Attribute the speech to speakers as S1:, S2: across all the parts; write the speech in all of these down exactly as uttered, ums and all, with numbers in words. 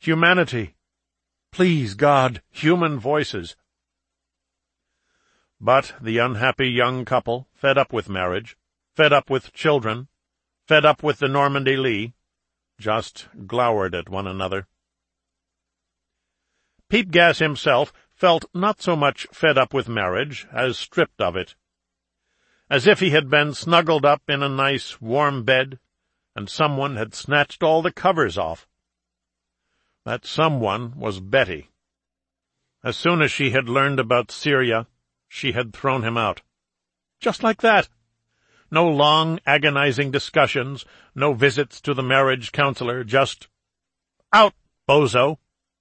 S1: Humanity. Please, God, human voices. But the unhappy young couple, fed up with marriage, fed up with children, fed up with the Normandy Lee, just glowered at one another. Peepgas himself felt not so much fed up with marriage as stripped of it, as if he had been snuggled up in a nice, warm bed, and someone had snatched all the covers off. That someone was Betty. As soon as she had learned about Syria, she had thrown him out. Just like that. No long, agonizing discussions, no visits to the marriage counselor, just, out, bozo.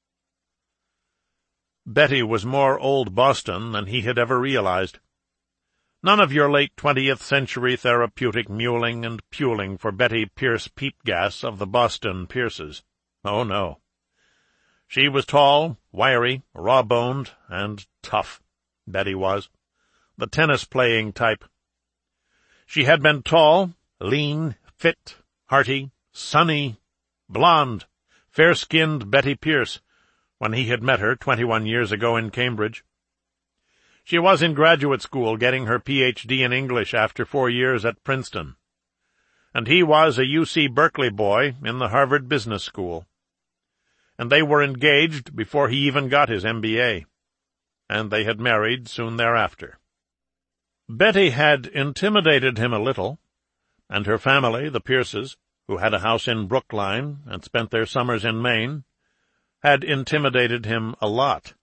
S1: Betty was more old Boston than he had ever realized. None of your late twentieth century therapeutic mewling and puling for Betty Pierce Peepgas of the Boston Pierces. Oh, no. She was tall, wiry, raw-boned, and tough, Betty was, the tennis-playing type. She had been tall, lean, fit, hearty, sunny, blonde, fair-skinned Betty Pierce when he had met her twenty-one years ago in Cambridge. She was in graduate school getting her P H D in English after four years at Princeton, and he was a U C Berkeley boy in the Harvard Business School. And they were engaged before he even got his M B A, and they had married soon thereafter. Betty had intimidated him a little, and her family, the Pierces, who had a house in Brookline and spent their summers in Maine, had intimidated him a lot.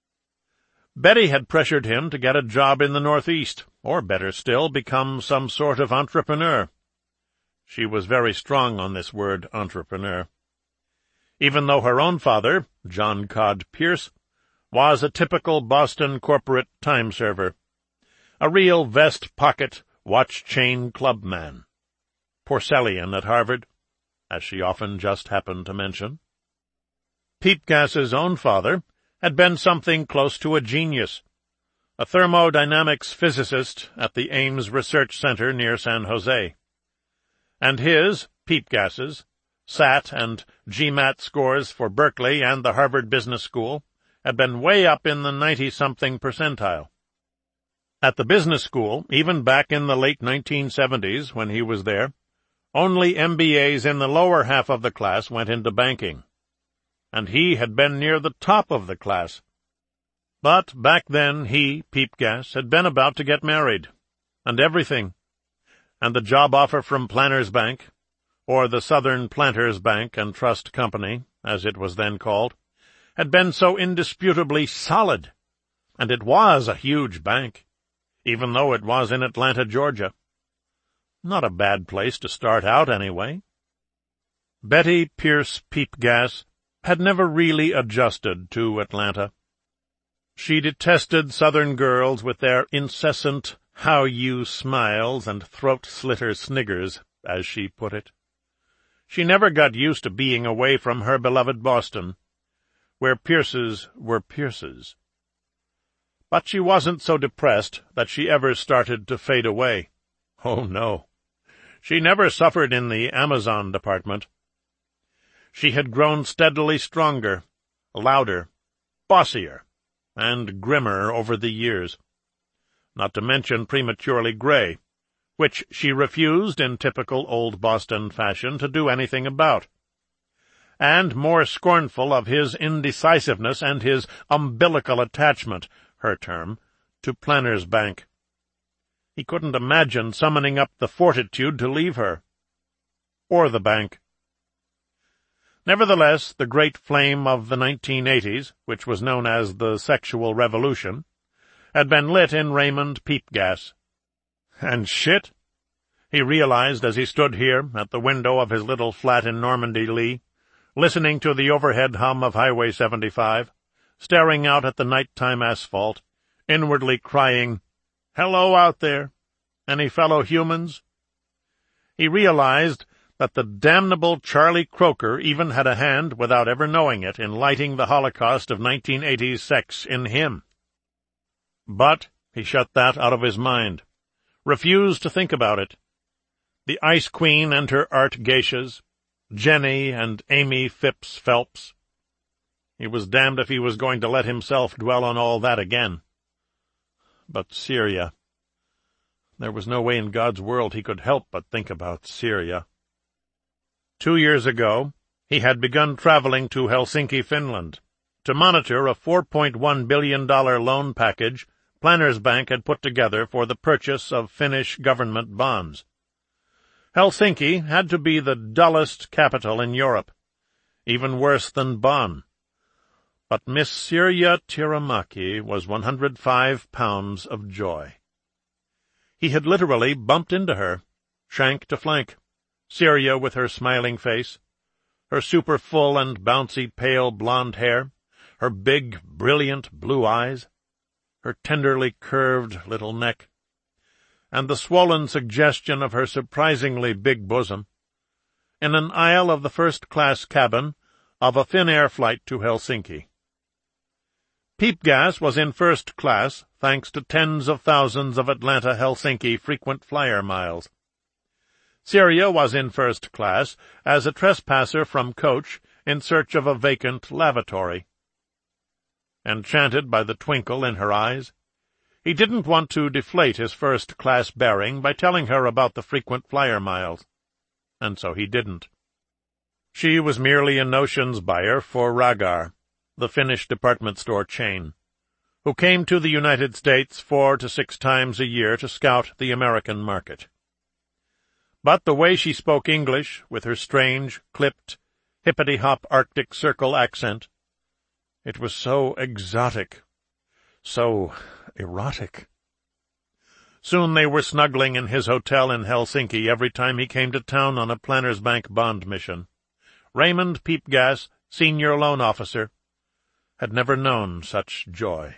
S1: Betty had pressured him to get a job in the Northeast, or better still, become some sort of entrepreneur. She was very strong on this word, entrepreneur. Even though her own father, John Codd Pierce, was a typical Boston corporate time-server, a real vest-pocket, watch-chain clubman, Porcellian at Harvard, as she often just happened to mention. Peepgas's own father had been something close to a genius, a thermodynamics physicist at the Ames Research Center near San Jose. And his, Peepgas's, S A T and GMAT scores for Berkeley and the Harvard Business School had been way up in the ninety-something percentile. At the business school, even back in the late nineteen seventies when he was there, only M B As in the lower half of the class went into banking, and he had been near the top of the class. But back then he, Peepgas, had been about to get married, and everything, and the job offer from Planters Bank, or the Southern Planters Bank and Trust Company, as it was then called, had been so indisputably solid, and it was a huge bank, even though it was in Atlanta, Georgia. Not a bad place to start out, anyway. Betty Pierce Peepgas had never really adjusted to Atlanta. She detested Southern girls with their incessant how-you smiles and throat-slitter sniggers, as she put it. She never got used to being away from her beloved Boston, where Pierces were Pierces. But she wasn't so depressed that she ever started to fade away. Oh, no. She never suffered in the Amazon department. She had grown steadily stronger, louder, bossier, and grimmer over the years, not to mention prematurely gray, which she refused in typical old Boston fashion to do anything about, and more scornful of his indecisiveness and his umbilical attachment, her term, to Planters Bank. He couldn't imagine summoning up the fortitude to leave her, or the bank. Nevertheless, the great flame of the nineteen eighties, which was known as the Sexual Revolution, had been lit in Raymond Peepgas. And shit, he realized as he stood here at the window of his little flat in Normandy, Lee, listening to the overhead hum of Highway seventy-five, staring out at the nighttime asphalt, inwardly crying, "Hello out there, any fellow humans?" He realized that the damnable Charlie Croker even had a hand, without ever knowing it, in lighting the Holocaust of nineteen eighties sex in him. But he shut that out of his mind, refused to think about it. The Ice Queen and her art geishas, Jenny and Amy Phipps Phelps, He was damned if he was going to let himself dwell on all that again. But Syria. There was no way in God's world he could help but think about Syria. Two years ago, he had begun traveling to Helsinki, Finland, to monitor a four point one billion dollars loan package Planners Bank had put together for the purchase of Finnish government bonds. Helsinki had to be the dullest capital in Europe, even worse than Bonn. But Miss Syria Tiramaki was one hundred five pounds of joy. He had literally bumped into her, shank to flank, Syria with her smiling face, her super-full and bouncy pale blonde hair, her big, brilliant blue eyes, her tenderly curved little neck, and the swollen suggestion of her surprisingly big bosom, in an aisle of the first-class cabin of a Finnair flight to Helsinki. Peep Gas was in first class, thanks to tens of thousands of Atlanta-Helsinki frequent flyer miles. Syria was in first class as a trespasser from coach in search of a vacant lavatory. Enchanted by the twinkle in her eyes, he didn't want to deflate his first-class bearing by telling her about the frequent flyer miles, and so he didn't. She was merely a notions buyer for Ragar, the Finnish department store chain, who came to the United States four to six times a year to scout the American market. But the way she spoke English, with her strange, clipped, hippity-hop Arctic Circle accent, it was so exotic, so erotic. Soon they were snuggling in his hotel in Helsinki every time he came to town on a Planners Bank bond mission. Raymond Peep Gas, senior loan officer, had never known such joy.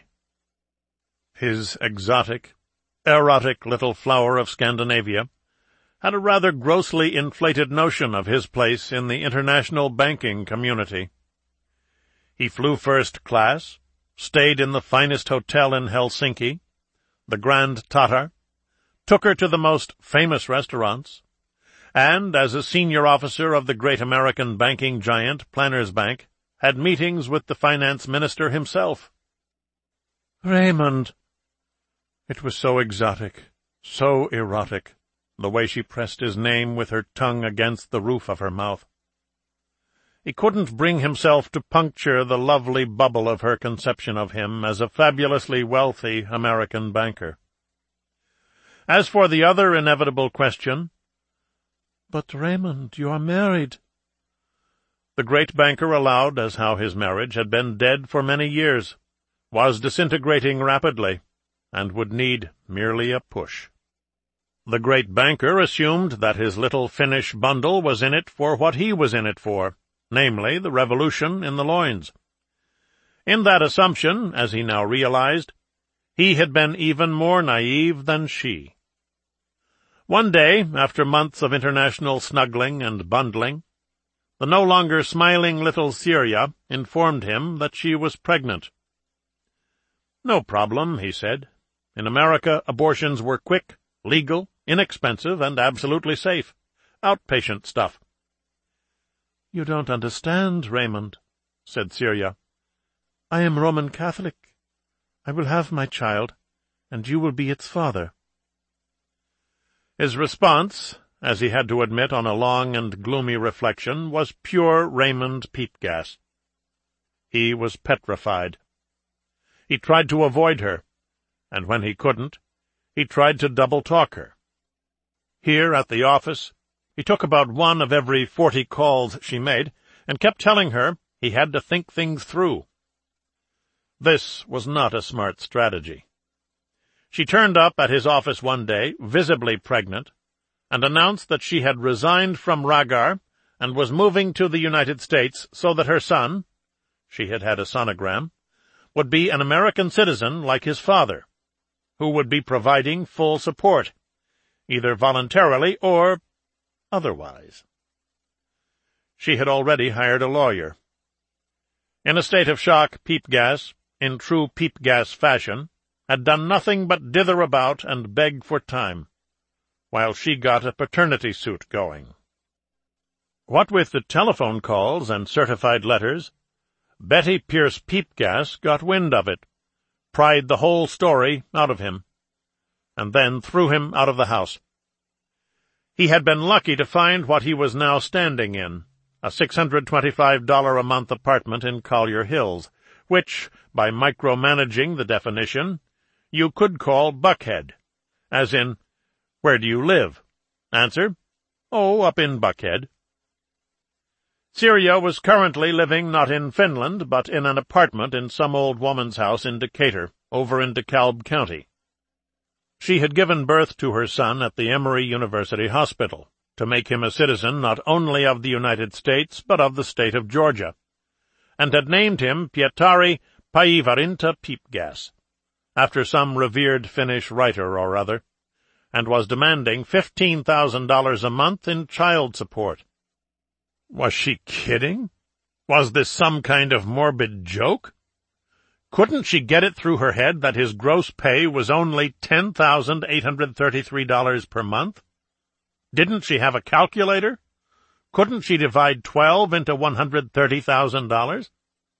S1: His exotic, erotic little flower of Scandinavia had a rather grossly inflated notion of his place in the international banking community. He flew first class, stayed in the finest hotel in Helsinki, the Grand Tatar, took her to the most famous restaurants, and, as a senior officer of the great American banking giant Planners Bank, had meetings with the finance minister himself. Raymond! It was so exotic, so erotic, the way she pressed his name with her tongue against the roof of her mouth. He couldn't bring himself to puncture the lovely bubble of her conception of him as a fabulously wealthy American banker. As for the other inevitable question, "But, Raymond, you are married," the great banker allowed as how his marriage had been dead for many years, was disintegrating rapidly, and would need merely a push. The great banker assumed that his little Finnish bundle was in it for what he was in it for, namely the revolution in the loins. In that assumption, as he now realized, he had been even more naive than she. One day, after months of international snuggling and bundling, the no longer smiling little Syria informed him that she was pregnant. "No problem," he said. "In America, abortions were quick, legal, inexpensive, and absolutely safe. Outpatient stuff." "You don't understand, Raymond," said Syria. "I am Roman Catholic. I will have my child, and you will be its father." His response, as he had to admit on a long and gloomy reflection, was pure Raymond Peep Gas. He was petrified. He tried to avoid her, and when he couldn't, he tried to double-talk her. Here at the office, he took about one of every forty calls she made, and kept telling her he had to think things through. This was not a smart strategy. She turned up at his office one day, visibly pregnant, and announced that she had resigned from Ragar and was moving to the United States so that her son, she had had a sonogram, would be an American citizen like his father, who would be providing full support, either voluntarily or otherwise. She had already hired a lawyer. In a state of shock, Peep Gas, in true Peep Gas fashion, had done nothing but dither about and beg for time, while she got a paternity suit going. What with the telephone calls and certified letters, Betty Pierce Peepgas got wind of it, pried the whole story out of him, and then threw him out of the house. He had been lucky to find what he was now standing in, a six hundred twenty-five dollars a month apartment in Collier Hills, which, by micromanaging the definition, you could call Buckhead, as in, where do you live? Answer, oh, up in Buckhead. Celia was currently living not in Finland, but in an apartment in some old woman's house in Decatur, over in DeKalb County. She had given birth to her son at the Emory University Hospital, to make him a citizen not only of the United States, but of the state of Georgia, and had named him Pietari Päivärinta Peepgas, after some revered Finnish writer or other, and was demanding fifteen thousand dollars a month in child support. Was she kidding? Was this some kind of morbid joke? Couldn't she get it through her head that his gross pay was only ten thousand eight hundred thirty-three dollars per month? Didn't she have a calculator? Couldn't she divide twelve into one hundred thirty thousand dollars?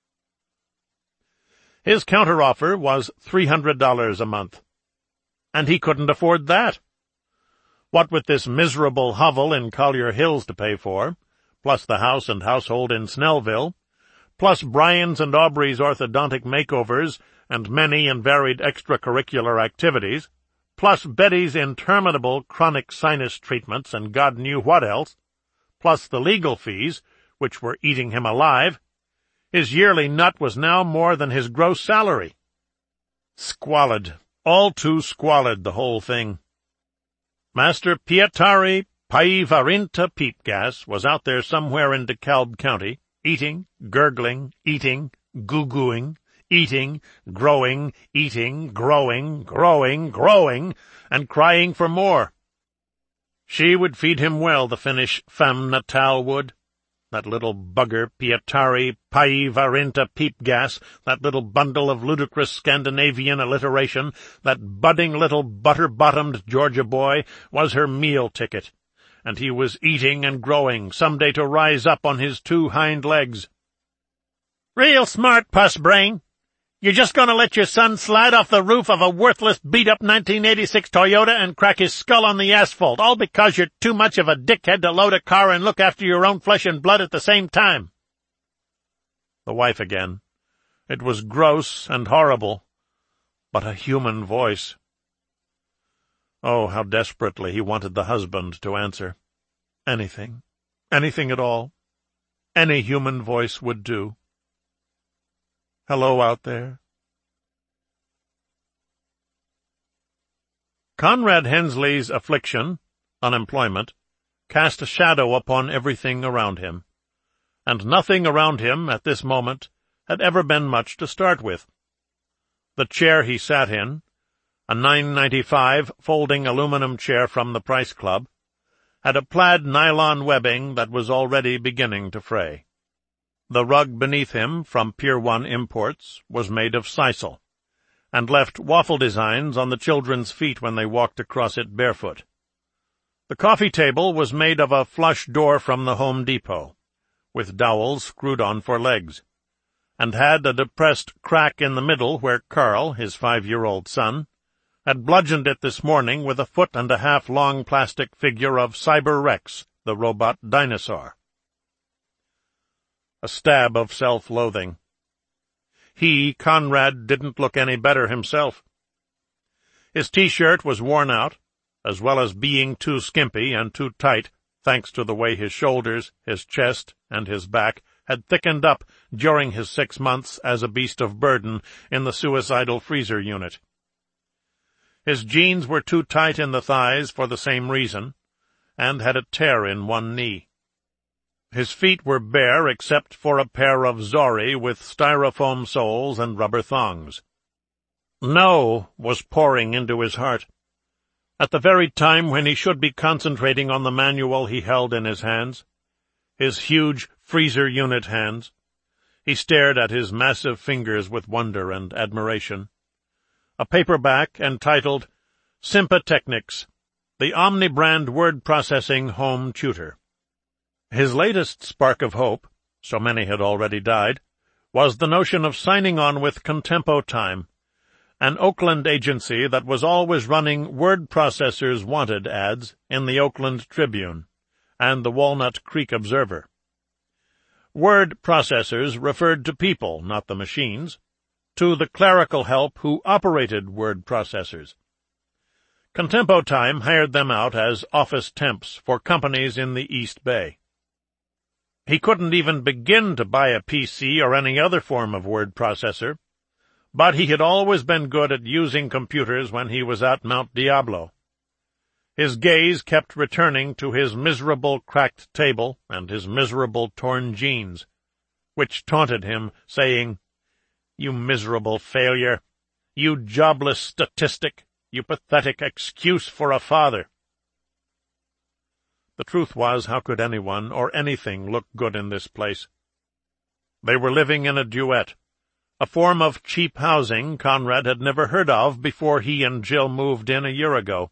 S1: His counteroffer was three hundred dollars a month, and he couldn't afford that. What with this miserable hovel in Collier Hills to pay for, plus the house and household in Snellville, plus Brian's and Aubrey's orthodontic makeovers and many and varied extracurricular activities, plus Betty's interminable chronic sinus treatments and God knew what else, plus the legal fees, which were eating him alive, his yearly nut was now more than his gross salary. Squalid, all too squalid, the whole thing. Master Pietari Päivärinta Peepgas was out there somewhere in DeKalb County, eating, gurgling, eating, goo-gooing, eating, growing, eating, growing, growing, growing, and crying for more. She would feed him well, the Finnish femme natale would. That little bugger, Pietari Päivärinta Peepgas, that little bundle of ludicrous Scandinavian alliteration, that budding little butter-bottomed Georgia boy, was her meal ticket, and he was eating and growing, some day to rise up on his two hind legs. Real smart, puss-brain. You're just going to let your son slide off the roof of a worthless, beat-up nineteen eighty-six Toyota and crack his skull on the asphalt, all because you're too much of a dickhead to load a car and look after your own flesh and blood at the same time. The wife again. It was gross and horrible, but a human voice. Oh, how desperately he wanted the husband to answer. Anything, anything at all. Any human voice would do. Hello out there. Conrad Hensley's affliction, unemployment, cast a shadow upon everything around him, and nothing around him at this moment had ever been much to start with. The chair he sat in, a nine ninety-five folding aluminum chair from the Price Club, had a plaid nylon webbing that was already beginning to fray. The rug beneath him, from Pier One Imports, was made of sisal, and left waffle designs on the children's feet when they walked across it barefoot. The coffee table was made of a flush door from the Home Depot, with dowels screwed on for legs, and had a depressed crack in the middle where Carl, his five-year-old son, had bludgeoned it this morning with a foot and a half long plastic figure of Cyber Rex, the robot dinosaur. A stab of self-loathing. He, Conrad, didn't look any better himself. His T-shirt was worn out, as well as being too skimpy and too tight, thanks to the way his shoulders, his chest, and his back had thickened up during his six months as a beast of burden in the suicidal freezer unit. His jeans were too tight in the thighs for the same reason, and had a tear in one knee. His feet were bare except for a pair of Zori with styrofoam soles and rubber thongs. No was pouring into his heart. At the very time when he should be concentrating on the manual he held in his hands, his huge freezer unit hands, he stared at his massive fingers with wonder and admiration. A paperback entitled Sympatechnics, the Omni-brand word processing home tutor. His latest spark of hope, so many had already died, was the notion of signing on with Contempo Time, an Oakland agency that was always running word processors wanted ads in the Oakland Tribune and the Walnut Creek Observer. Word processors referred to people, not the machines, to the clerical help who operated word processors. Contempo Time hired them out as office temps for companies in the East Bay. He couldn't even begin to buy a P C or any other form of word processor, but he had always been good at using computers when he was at Mount Diablo. His gaze kept returning to his miserable cracked table and his miserable torn jeans, which taunted him, saying, "You miserable failure! You jobless statistic! You pathetic excuse for a father!" The truth was, how could anyone or anything look good in this place? They were living in a duet, a form of cheap housing Conrad had never heard of before he and Jill moved in a year ago.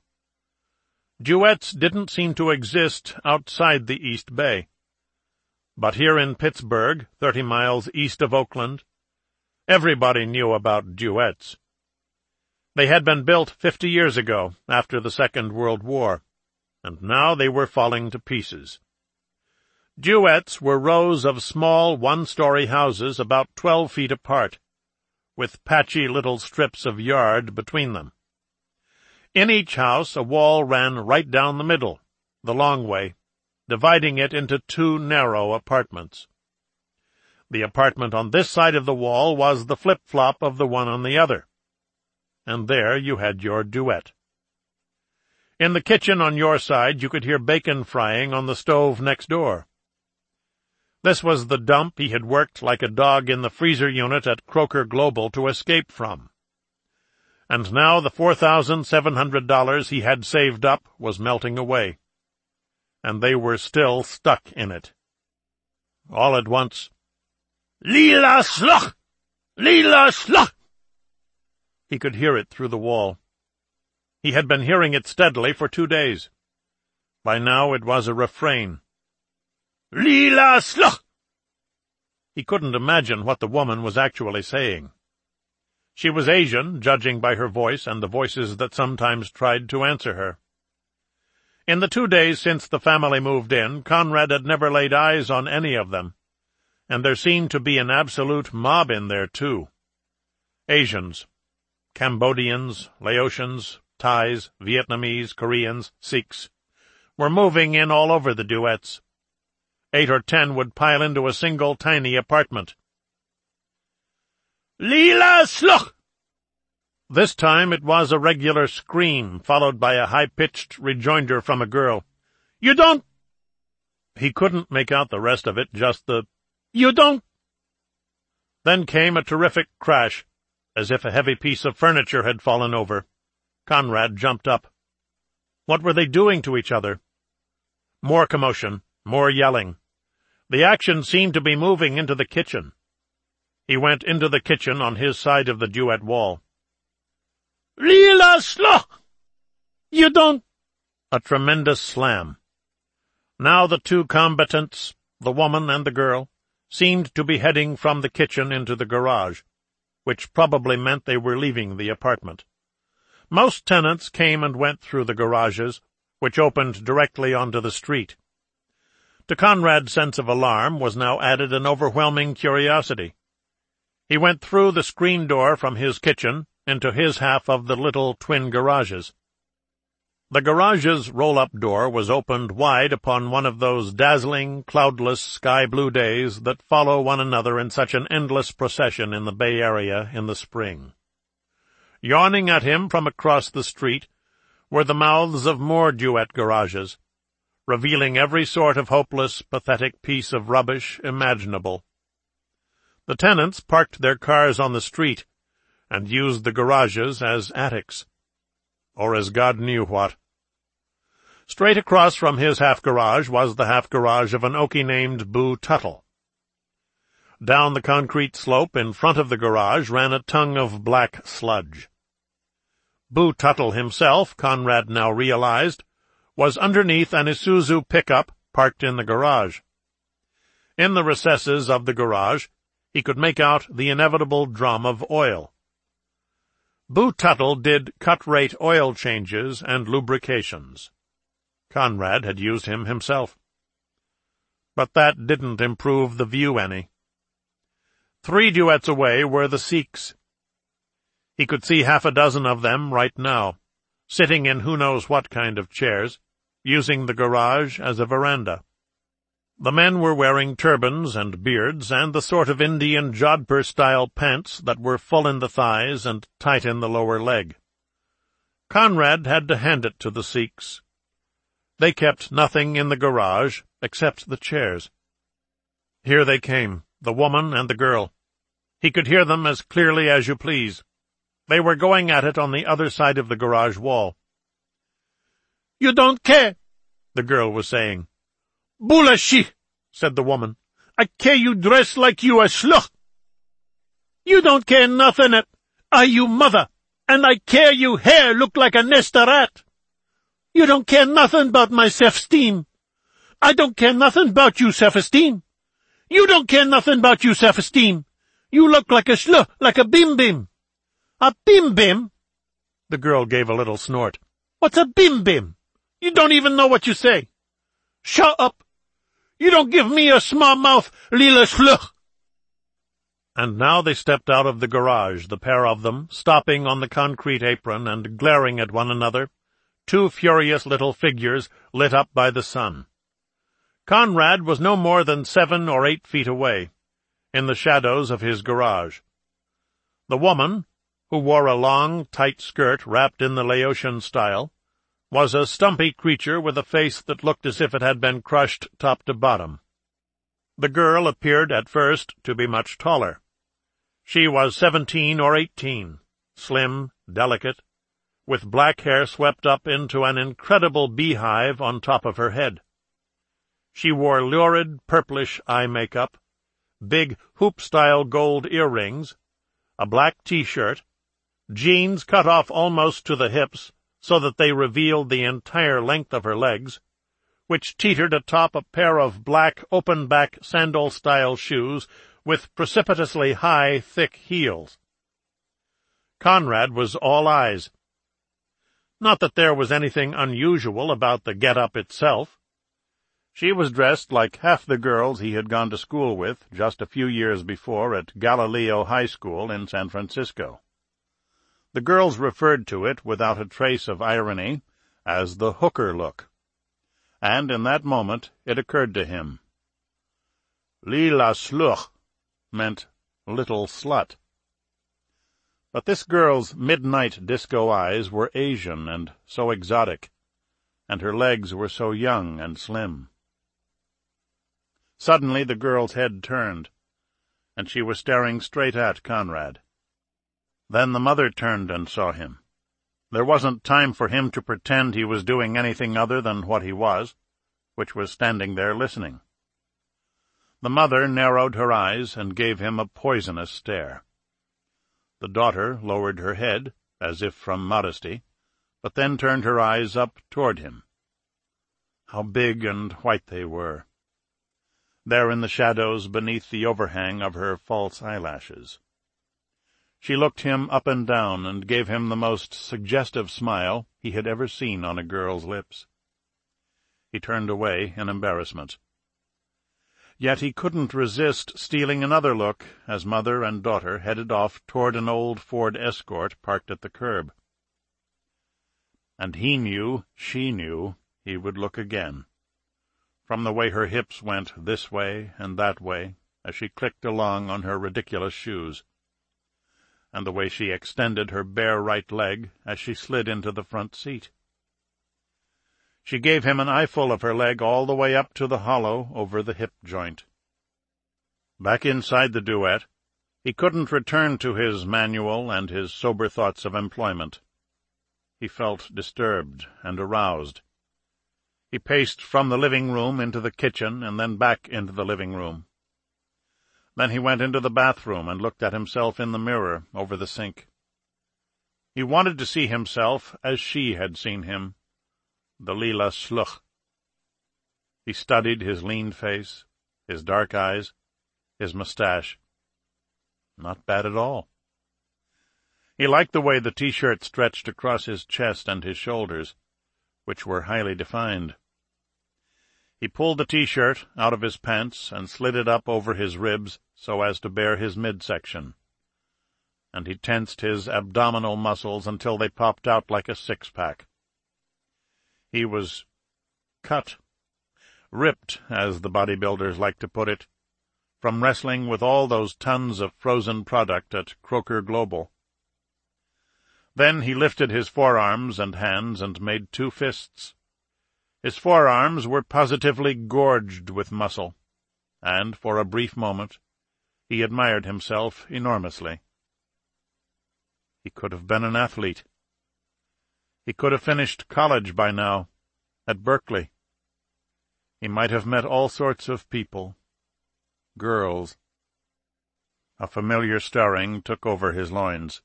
S1: Duets didn't seem to exist outside the East Bay. But here in Pittsburgh, thirty miles east of Oakland, everybody knew about duets. They had been built fifty years ago, after the Second World War, and now they were falling to pieces. Duets were rows of small one-story houses about twelve feet apart, with patchy little strips of yard between them. In each house a wall ran right down the middle, the long way, dividing it into two narrow apartments. The apartment on this side of the wall was the flip-flop of the one on the other, and there you had your duet. In the kitchen on your side you could hear bacon frying on the stove next door. This was the dump he had worked like a dog in the freezer unit at Croker Global to escape from. And now the four thousand seven hundred dollars he had saved up was melting away, and they were still stuck in it. All at once, "Lila Sluch! Lila Sluch!" He could hear it through the wall. He had been hearing it steadily for two days. By now it was a refrain. "Lila Sluch!" He couldn't imagine what the woman was actually saying. She was Asian, judging by her voice and the voices that sometimes tried to answer her. In the two days since the family moved in, Conrad had never laid eyes on any of them, and there seemed to be an absolute mob in there, too. Asians, Cambodians, Laotians, Thais, Vietnamese, Koreans, Sikhs, were moving in all over the duets. Eight or ten would pile into a single tiny apartment. "Lila Sluch!" This time it was a regular scream, followed by a high-pitched rejoinder from a girl. "You don't—" He couldn't make out the rest of it, just the, "You don't—" Then came a terrific crash, as if a heavy piece of furniture had fallen over. Conrad jumped up. What were they doing to each other? More commotion, more yelling. The action seemed to be moving into the kitchen. He went into the kitchen on his side of the duet wall. "Lila Sluch! You don't—" A tremendous slam. Now the two combatants, the woman and the girl, seemed to be heading from the kitchen into the garage, which probably meant they were leaving the apartment. Most tenants came and went through the garages, which opened directly onto the street. To Conrad's sense of alarm was now added an overwhelming curiosity. He went through the screen door from his kitchen into his half of the little twin garages. The garage's roll-up door was opened wide upon one of those dazzling, cloudless, sky-blue days that follow one another in such an endless procession in the Bay Area in the spring. Yawning at him from across the street were the mouths of more duet garages, revealing every sort of hopeless, pathetic piece of rubbish imaginable. The tenants parked their cars on the street and used the garages as attics, or as God knew what. Straight across from his half-garage was the half-garage of an Okie named Boo Tuttle. Down the concrete slope in front of the garage ran a tongue of black sludge. Boo Tuttle himself, Conrad now realized, was underneath an Isuzu pickup parked in the garage. In the recesses of the garage, he could make out the inevitable drum of oil. Boo Tuttle did cut-rate oil changes and lubrications. Conrad had used him himself. But that didn't improve the view any. Three duets away were the Sikhs. He could see half a dozen of them right now, sitting in who knows what kind of chairs, using the garage as a veranda. The men were wearing turbans and beards and the sort of Indian Jodhpur-style pants that were full in the thighs and tight in the lower leg. Conrad had to hand it to the Sikhs. They kept nothing in the garage except the chairs. Here they came, the woman and the girl. He could hear them as clearly as you please. They were going at it on the other side of the garage wall. "You don't care," the girl was saying. "Bulashi," said the woman. "I care you dress like you a schluch. You don't care nothing at, are you mother, and I care you hair look like a nest of rat. You don't care nothing about my self-esteem. I don't care nothing about you self-esteem. You don't care nothing about you self-esteem. You look like a schluch, like a bim-bim." "A bim-bim?" The girl gave a little snort. "What's a bim-bim? You don't even know what you say." "Shut up. You don't give me a small mouth, lila schluch." And now they stepped out of the garage, the pair of them, stopping on the concrete apron and glaring at one another, two furious little figures lit up by the sun. Conrad was no more than seven or eight feet away, in the shadows of his garage. The woman, who wore a long, tight skirt wrapped in the Laotian style, was a stumpy creature with a face that looked as if it had been crushed top to bottom. The girl appeared at first to be much taller. She was seventeen or eighteen, slim, delicate, with black hair swept up into an incredible beehive on top of her head. She wore lurid purplish eye makeup, big hoop-style gold earrings, a black T-shirt, jeans cut off almost to the hips so that they revealed the entire length of her legs, which teetered atop a pair of black open-back sandal-style shoes with precipitously high, thick heels. Conrad was all eyes. Not that there was anything unusual about the get-up itself. She was dressed like half the girls he had gone to school with just a few years before at Galileo High School in San Francisco. The girls referred to it, without a trace of irony, as the hooker look. And in that moment it occurred to him. Lila Sluch meant little slut. But this girl's midnight disco eyes were Asian and so exotic, and her legs were so young and slim. Suddenly the girl's head turned, and she was staring straight at Conrad. Then the mother turned and saw him. There wasn't time for him to pretend he was doing anything other than what he was, which was standing there listening. The mother narrowed her eyes and gave him a poisonous stare. The daughter lowered her head, as if from modesty, but then turned her eyes up toward him. How big and white they were, there in the shadows beneath the overhang of her false eyelashes. She looked him up and down and gave him the most suggestive smile he had ever seen on a girl's lips. He turned away in embarrassment. Yet he couldn't resist stealing another look as mother and daughter headed off toward an old Ford Escort parked at the curb. And he knew, she knew, he would look again, from the way her hips went this way and that way as she clicked along on her ridiculous shoes, and the way she extended her bare right leg as she slid into the front seat. She gave him an eyeful of her leg all the way up to the hollow over the hip joint. Back inside the duet, he couldn't return to his manual and his sober thoughts of employment. He felt disturbed and aroused. He paced from the living room into the kitchen and then back into the living room. Then he went into the bathroom and looked at himself in the mirror over the sink. He wanted to see himself as she had seen him, the Lila Sluch. He studied his lean face, his dark eyes, his mustache. Not bad at all. He liked the way the T-shirt stretched across his chest and his shoulders, which were highly defined. He pulled the T-shirt out of his pants and slid it up over his ribs so as to bare his midsection, and he tensed his abdominal muscles until they popped out like a six-pack. He was cut, ripped, as the bodybuilders like to put it, from wrestling with all those tons of frozen product at Croker Global. Then he lifted his forearms and hands and made two fists. His forearms were positively gorged with muscle, and for a brief moment he admired himself enormously. He could have been an athlete. He could have finished college by now, at Berkeley. He might have met all sorts of people, girls. A familiar stirring took over his loins.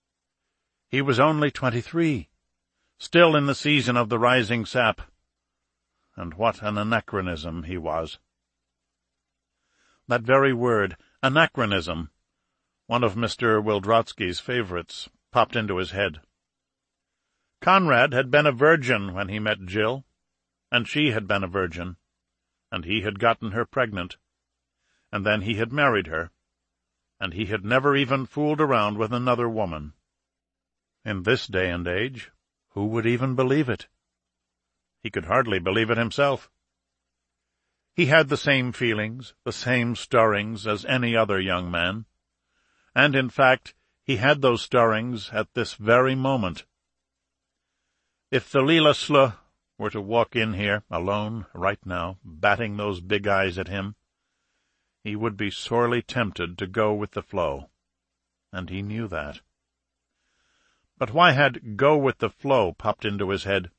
S1: He was only twenty-three, still in the season of the rising sap, and what an anachronism he was. That very word, anachronism, one of Mister Wildrotsky's favorites, popped into his head. Conrad had been a virgin when he met Jill, and she had been a virgin, and he had gotten her pregnant, and then he had married her, and he had never even fooled around with another woman. In this day and age, who would even believe it? He could hardly believe it himself. He had the same feelings, the same stirrings as any other young man, and in fact he had those stirrings at this very moment. If the Leela Slugh were to walk in here, alone, right now, batting those big eyes at him, he would be sorely tempted to go with the flow, and he knew that. But why had "go with the flow" popped into his head?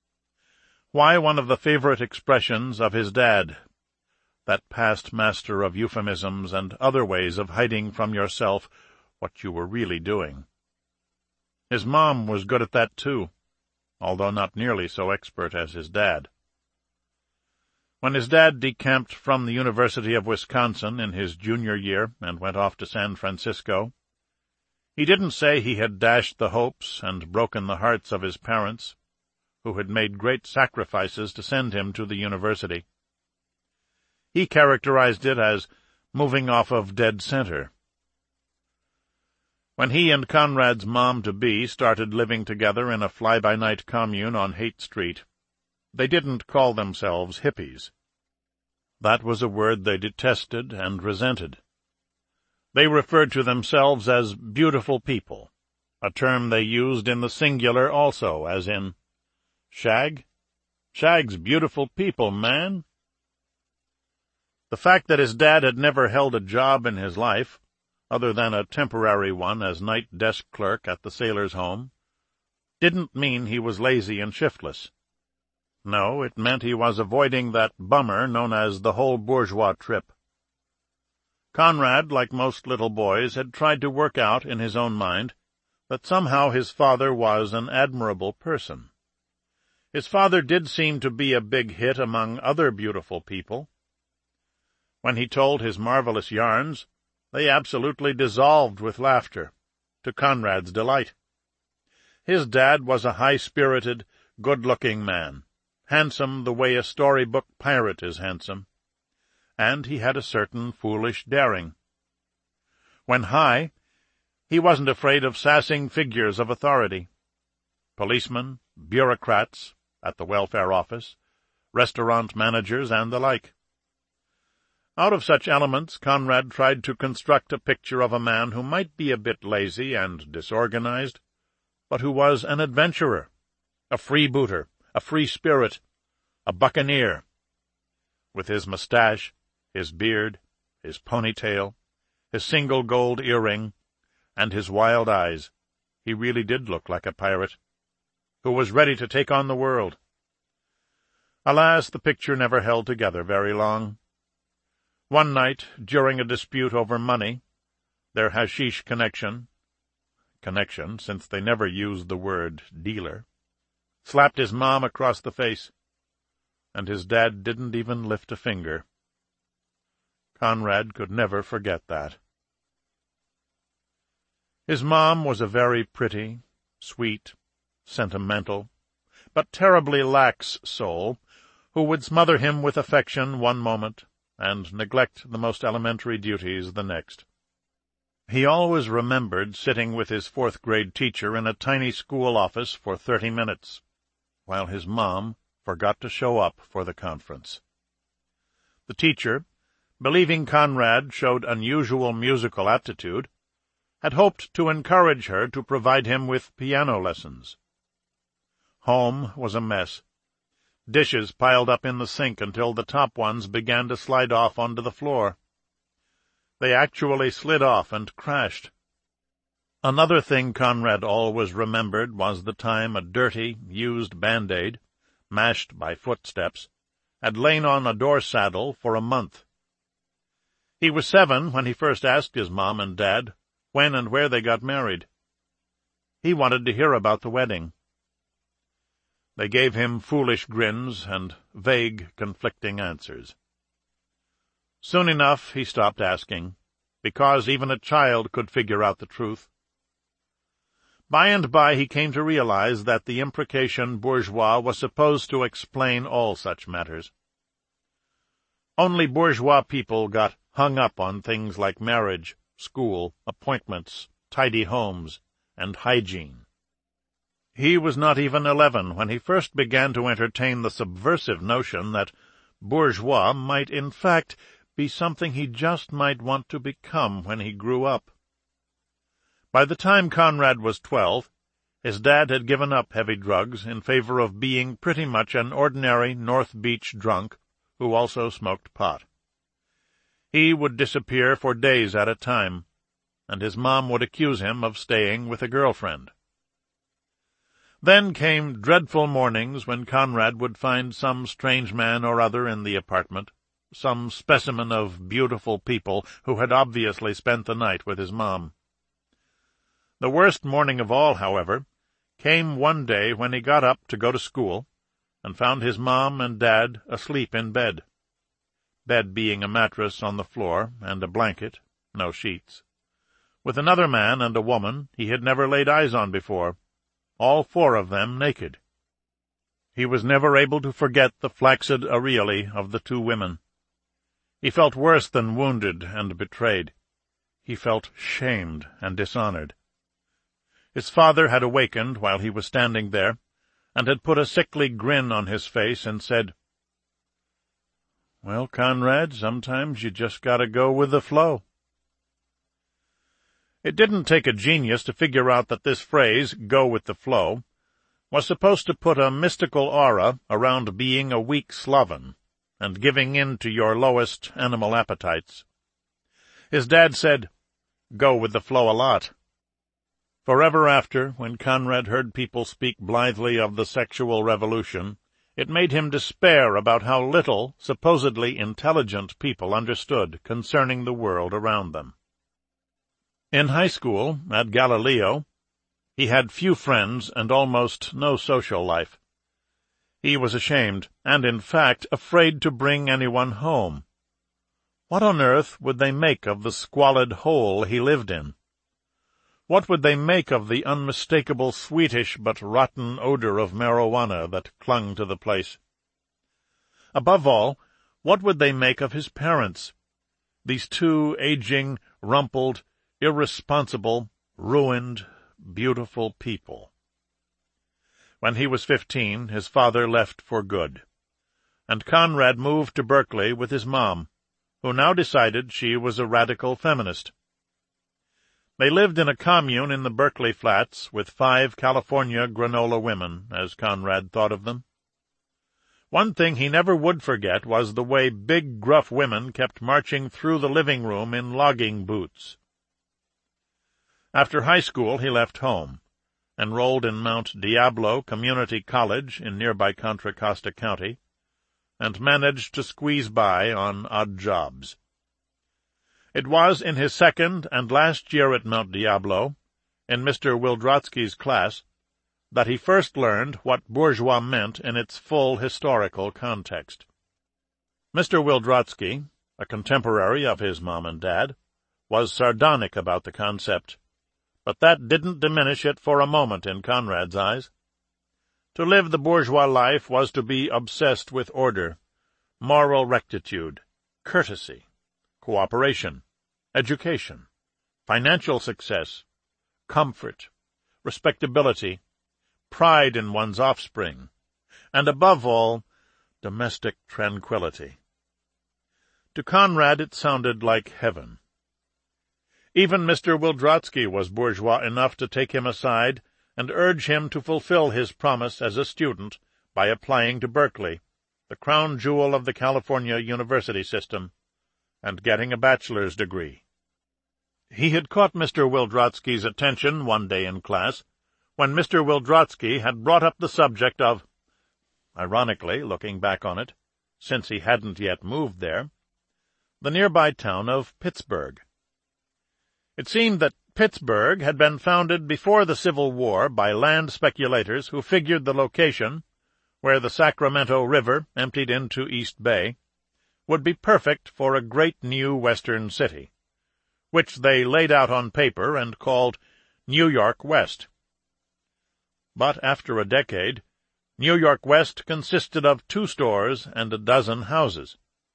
S1: Why one of the favorite expressions of his dad, that past master of euphemisms and other ways of hiding from yourself what you were really doing? His mom was good at that, too, although not nearly so expert as his dad. When his dad decamped from the University of Wisconsin in his junior year and went off to San Francisco, he didn't say he had dashed the hopes and broken the hearts of his parents, who had made great sacrifices to send him to the university. He characterized it as moving off of dead center. When he and Conrad's mom-to-be started living together in a fly-by-night commune on Haight Street, they didn't call themselves hippies. That was a word they detested and resented. They referred to themselves as beautiful people, a term they used in the singular also, as in, Shag? Shag's beautiful people, man. The fact that his dad had never held a job in his life, other than a temporary one as night desk clerk at the Sailors' Home, didn't mean he was lazy and shiftless. No, it meant he was avoiding that bummer known as the whole bourgeois trip. Conrad, like most little boys, had tried to work out in his own mind that somehow his father was an admirable person. His father did seem to be a big hit among other beautiful people. When he told his marvelous yarns, they absolutely dissolved with laughter, to Conrad's delight. His dad was a high-spirited, good-looking man, handsome the way a storybook pirate is handsome, and he had a certain foolish daring. When high, he wasn't afraid of sassing figures of authority, policemen, bureaucrats at the welfare office, restaurant managers, and the like. Out of such elements Conrad tried to construct a picture of a man who might be a bit lazy and disorganized, but who was an adventurer, a freebooter, a free spirit, a buccaneer. With his mustache, his beard, his ponytail, his single gold earring, and his wild eyes, he really did look like a pirate, who was ready to take on the world. Alas, the picture never held together very long. One night, during a dispute over money, their hashish connection, connection since they never used the word dealer, slapped his mom across the face, and his dad didn't even lift a finger. Conrad could never forget that. His mom was a very pretty, sweet, sentimental, but terribly lax soul, who would smother him with affection one moment and neglect the most elementary duties the next. He always remembered sitting with his fourth-grade teacher in a tiny school office for thirty minutes, while his mom forgot to show up for the conference. The teacher, believing Conrad showed unusual musical aptitude, had hoped to encourage her to provide him with piano lessons. Home was a mess. Dishes piled up in the sink until the top ones began to slide off onto the floor. They actually slid off and crashed. Another thing Conrad always remembered was the time a dirty, used Band-Aid, mashed by footsteps, had lain on a door-saddle for a month. He was seven when he first asked his mom and dad when and where they got married. He wanted to hear about the wedding. They gave him foolish grins and vague, conflicting answers. Soon enough he stopped asking, because even a child could figure out the truth. By and by he came to realize that the imprecation bourgeois was supposed to explain all such matters. Only bourgeois people got hung up on things like marriage, school, appointments, tidy homes, and hygiene. He was not even eleven when he first began to entertain the subversive notion that bourgeois might in fact be something he just might want to become when he grew up. By the time Conrad was twelve, his dad had given up heavy drugs in favor of being pretty much an ordinary North Beach drunk who also smoked pot. He would disappear for days at a time, and his mom would accuse him of staying with a girlfriend. Then came dreadful mornings when Conrad would find some strange man or other in the apartment, some specimen of beautiful people who had obviously spent the night with his mom. The worst morning of all, however, came one day when he got up to go to school and found his mom and dad asleep in bed, bed being a mattress on the floor and a blanket, no sheets, with another man and a woman he had never laid eyes on before, all four of them naked. He was never able to forget the flaccid aureole of the two women. He felt worse than wounded and betrayed. He felt shamed and dishonored. His father had awakened while he was standing there, and had put a sickly grin on his face and said, "Well, Conrad, sometimes you just gotta go with the flow." It didn't take a genius to figure out that this phrase, "go with the flow," was supposed to put a mystical aura around being a weak sloven and giving in to your lowest animal appetites. His dad said, "Go with the flow" a lot. Forever after, when Conrad heard people speak blithely of the sexual revolution, it made him despair about how little supposedly intelligent people understood concerning the world around them. In high school, at Galileo, he had few friends and almost no social life. He was ashamed, and in fact afraid to bring anyone home. What on earth would they make of the squalid hole he lived in? What would they make of the unmistakable sweetish but rotten odor of marijuana that clung to the place? Above all, what would they make of his parents, these two aging, rumpled, irresponsible, ruined, beautiful people? When he was fifteen, his father left for good, and Conrad moved to Berkeley with his mom, who now decided she was a radical feminist. They lived in a commune in the Berkeley Flats with five California granola women, as Conrad thought of them. One thing he never would forget was the way big, gruff women kept marching through the living room in logging boots. After high school he left home, enrolled in Mount Diablo Community College in nearby Contra Costa County, and managed to squeeze by on odd jobs. It was in his second and last year at Mount Diablo, in Mister Wildrotsky's class, that he first learned what bourgeois meant in its full historical context. Mister Wildrotsky, a contemporary of his mom and dad, was sardonic about the concept, but that didn't diminish it for a moment in Conrad's eyes. To live the bourgeois life was to be obsessed with order, moral rectitude, courtesy, cooperation, education, financial success, comfort, respectability, pride in one's offspring, and above all, domestic tranquility. To Conrad it sounded like heaven. Even Mister Wildrotsky was bourgeois enough to take him aside and urge him to fulfill his promise as a student by applying to Berkeley, the crown jewel of the California university system, and getting a bachelor's degree. He had caught Mister Wildrotsky's attention one day in class, when Mister Wildrotsky had brought up the subject of, ironically, looking back on it, since he hadn't yet moved there, the nearby town of Pittsburgh. It seemed that Pittsburgh had been founded before the Civil War by land speculators who figured the location, where the Sacramento River emptied into East Bay, would be perfect for a great new western city, which they laid out on paper and called New York West. But after a decade, New York West consisted of two stores and a dozen houses.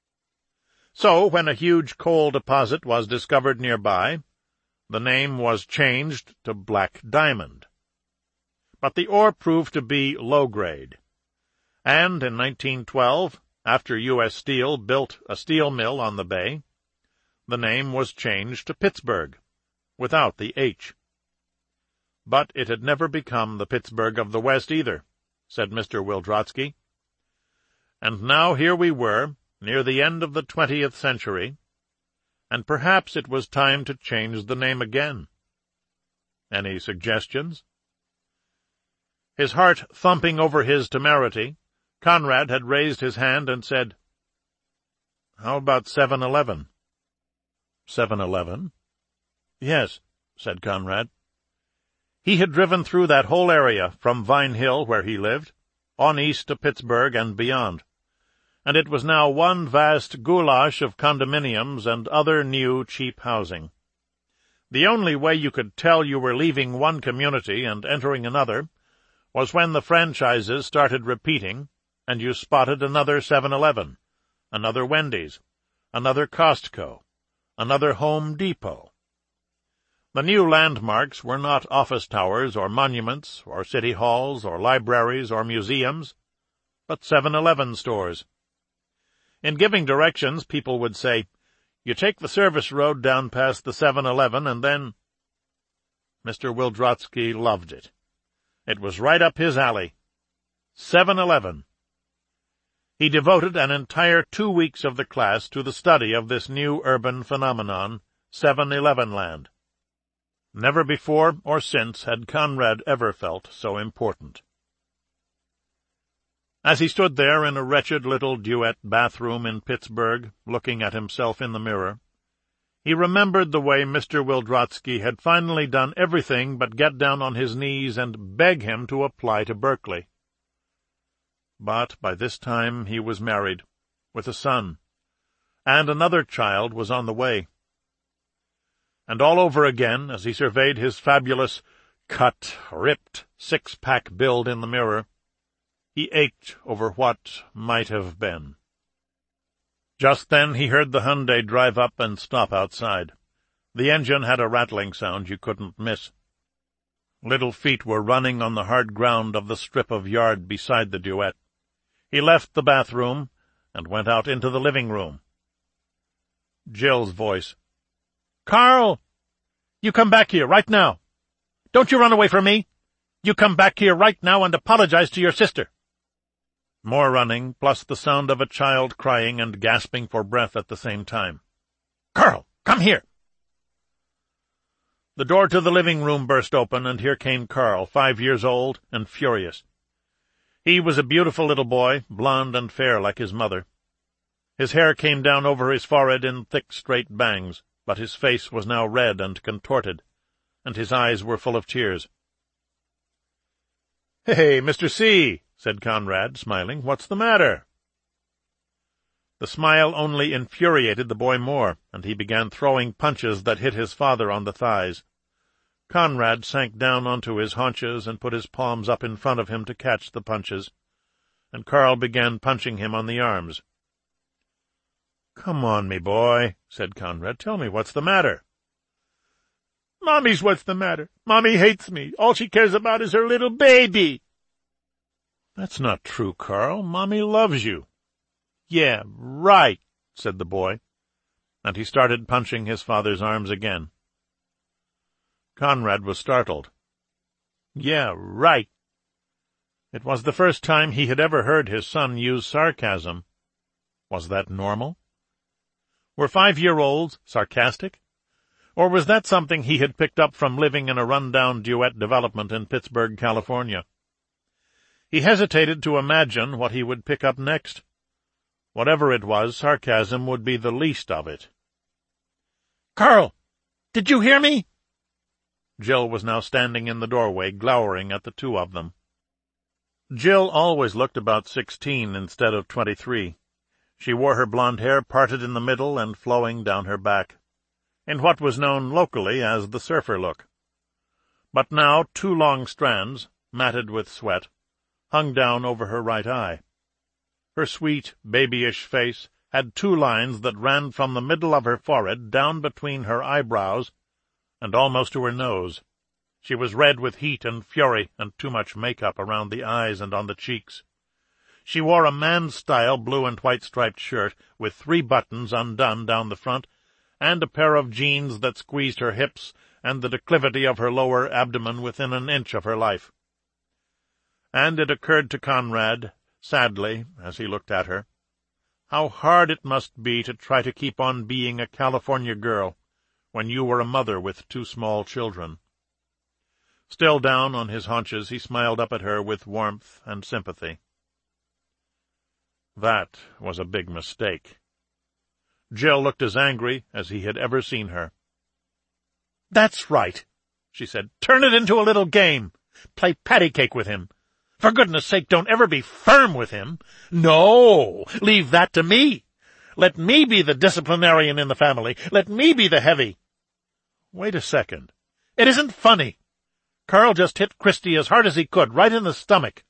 S1: So, when a huge coal deposit was discovered nearby, the name was changed to Black Diamond. But the ore proved to be low-grade, and in nineteen twelve, after U S Steel built a steel mill on the bay, the name was changed to Pittsburgh, without the H. But it had never become the Pittsburgh of the West either, said Mister Wildrotsky. And now here we were, near the end of the twentieth century, and perhaps it was time to change the name again. Any suggestions? His heart thumping over his temerity, Conrad had raised his hand and said, "How about seven eleven? Seven eleven? Yes, said Conrad. He had driven through that whole area, from Vine Hill, where he lived, on east to Pittsburgh and beyond, and it was now one vast goulash of condominiums and other new, cheap housing. The only way you could tell you were leaving one community and entering another was when the franchises started repeating, and you spotted another seven eleven, another Wendy's, another Costco, another Home Depot. The new landmarks were not office towers or monuments or city halls or libraries or museums, but seven eleven stores. In giving directions, people would say, "You take the service road down past the seven eleven, and then—" Mister Wildrotsky loved it. It was right up his alley. seven eleven. He devoted an entire two weeks of the class to the study of this new urban phenomenon, seven eleven land. Never before or since had Conrad ever felt so important. As he stood there in a wretched little duet bathroom in Pittsburgh, looking at himself in the mirror, he remembered the way Mister Wildrotsky had finally done everything but get down on his knees and beg him to apply to Berkeley. But by this time he was married, with a son, and another child was on the way. And all over again, as he surveyed his fabulous, cut, ripped, six-pack build in the mirror, he ached over what might have been. Just then he heard the Hyundai drive up and stop outside. The engine had a rattling sound you couldn't miss. Little feet were running on the hard ground of the strip of yard beside the duet. He left the bathroom and went out into the living room. Jill's voice. "Carl! You come back here, right now! Don't you run away from me! You come back here right now and apologize to your sister!" More running, plus the sound of a child crying and gasping for breath at the same time. "Carl, come here!" The door to the living room burst open, and here came Carl, five years old and furious. He was a beautiful little boy, blond and fair like his mother. His hair came down over his forehead in thick, straight bangs, but his face was now red and contorted, and his eyes were full of tears. "Hey, Mister C," said Conrad, smiling. "What's the matter?" The smile only infuriated the boy more, and he began throwing punches that hit his father on the thighs. Conrad sank down onto his haunches and put his palms up in front of him to catch the punches, and Carl began punching him on the arms. "Come on, me boy," said Conrad. "Tell me what's the matter." "Mommy's what's the matter. Mommy hates me. All she cares about is her little baby." "That's not true, Carl. Mommy loves you." "Yeah, right," said the boy, and he started punching his father's arms again. Conrad was startled. "Yeah, right." It was the first time he had ever heard his son use sarcasm. Was that normal? Were five-year-olds sarcastic? Or was that something he had picked up from living in a run-down duet development in Pittsburg, California? He hesitated to imagine what he would pick up next. Whatever it was, sarcasm would be the least of it. "Carl, did you hear me?" Jill was now standing in the doorway, glowering at the two of them. Jill always looked about sixteen instead of twenty-three. She wore her blonde hair parted in the middle and flowing down her back, in what was known locally as the surfer look. But now two long strands, matted with sweat, hung down over her right eye. Her sweet, babyish face had two lines that ran from the middle of her forehead down between her eyebrows and almost to her nose. She was red with heat and fury and too much makeup around the eyes and on the cheeks. She wore a man-style blue and white striped shirt with three buttons undone down the front, and a pair of jeans that squeezed her hips and the declivity of her lower abdomen within an inch of her life. And it occurred to Conrad, sadly, as he looked at her, how hard it must be to try to keep on being a California girl when you were a mother with two small children. Still down on his haunches, he smiled up at her with warmth and sympathy. That was a big mistake. Jill looked as angry as he had ever seen her. "That's right," she said. "Turn it into a little game. Play patty-cake with him. For goodness sake, don't ever be firm with him. No, leave that to me. Let me be the disciplinarian in the family. Let me be the heavy." "Wait a second. It isn't funny. Carl just hit Christy as hard as he could, right in the stomach."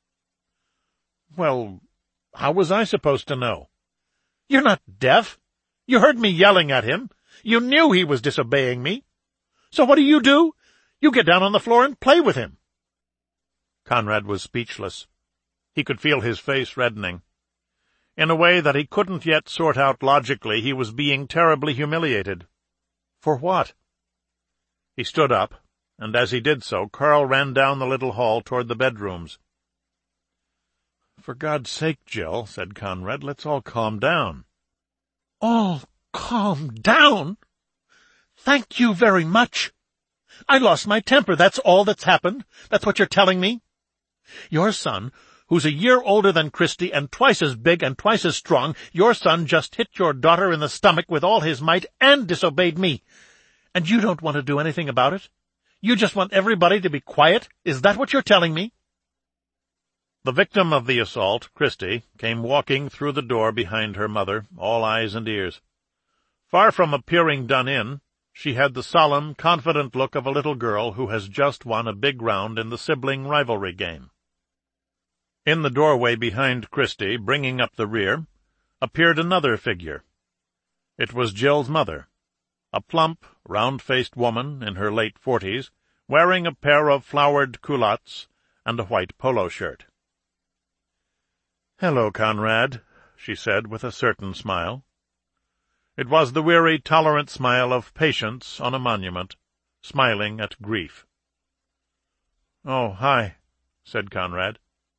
S1: "Well, how was I supposed to know?" "You're not deaf. You heard me yelling at him. You knew he was disobeying me. So what do you do? You get down on the floor and play with him." Conrad was speechless. He could feel his face reddening. In a way that he couldn't yet sort out logically, he was being terribly humiliated. For what? He stood up, and as he did so, Carl ran down the little hall toward the bedrooms. "For God's sake, Jill," said Conrad, "let's all calm down." "All calm down? Thank you very much. I lost my temper, that's all that's happened. That's what you're telling me? Your son, who's a year older than Christy and twice as big and twice as strong, your son just hit your daughter in the stomach with all his might and disobeyed me. And you don't want to do anything about it? You just want everybody to be quiet? Is that what you're telling me?" The victim of the assault, Christy, came walking through the door behind her mother, all eyes and ears. Far from appearing done in, she had the solemn, confident look of a little girl who has just won a big round in the sibling rivalry game. In the doorway behind Christy, bringing up the rear, appeared another figure. It was Jill's mother, a plump, round-faced woman in her late forties, wearing a pair of flowered culottes and a white polo shirt. "Hello, Conrad," she said with a certain smile. It was the weary, tolerant smile of patience on a monument, smiling at grief. "Oh, hi," said Conrad.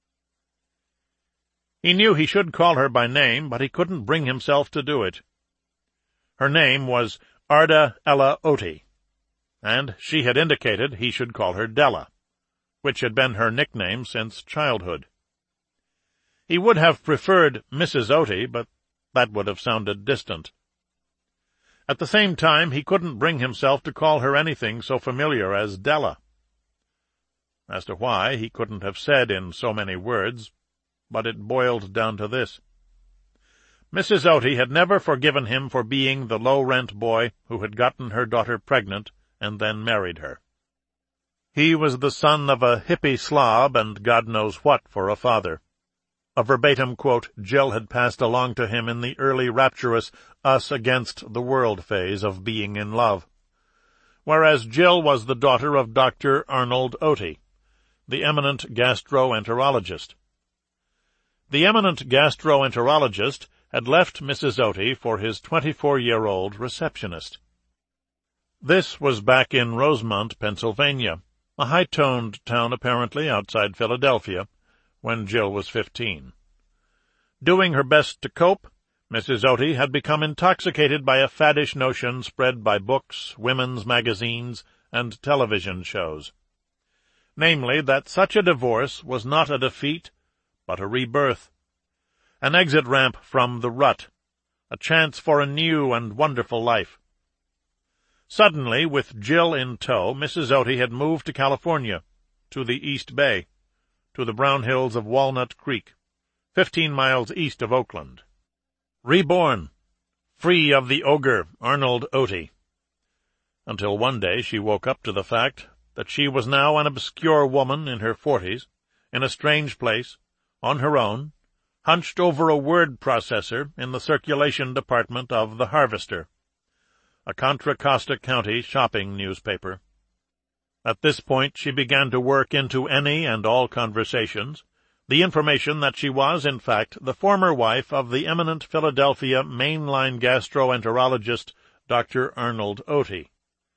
S1: He knew he should call her by name, but he couldn't bring himself to do it. Her name was Arda Ella Oti, and she had indicated he should call her Della, which had been her nickname since childhood. He would have preferred Missus Oti, but that would have sounded distant. At the same time, he couldn't bring himself to call her anything so familiar as Della. As to why, he couldn't have said in so many words, but it boiled down to this. Missus Oti had never forgiven him for being the low-rent boy who had gotten her daughter pregnant and then married her. He was the son of a hippie slob and God knows what for a father. A verbatim quote Jill had passed along to him in the early rapturous us-against-the-world phase of being in love. Whereas Jill was the daughter of Doctor Arnold Oatey, the eminent gastroenterologist. The eminent gastroenterologist had left Missus Oatey for his twenty-four-year-old receptionist. This was back in Rosemont, Pennsylvania, a high-toned town apparently outside Philadelphia, when Jill was fifteen. Doing her best to cope, Missus Oatey had become intoxicated by a faddish notion spread by books, women's magazines, and television shows. Namely, that such a divorce was not a defeat, but a rebirth, an exit ramp from the rut, a chance for a new and wonderful life. Suddenly, with Jill in tow, Missus Oatey had moved to California, to the East Bay, to the brown hills of Walnut Creek, fifteen miles east of Oakland. Reborn, free of the ogre Arnold Oatey. Until one day she woke up to the fact that she was now an obscure woman in her forties, in a strange place, on her own, hunched over a word processor in the circulation department of The Harvester, a Contra Costa County shopping newspaper. At this point she began to work into any and all conversations the information that she was, in fact, the former wife of the eminent Philadelphia mainline gastroenterologist Doctor Arnold Oatey.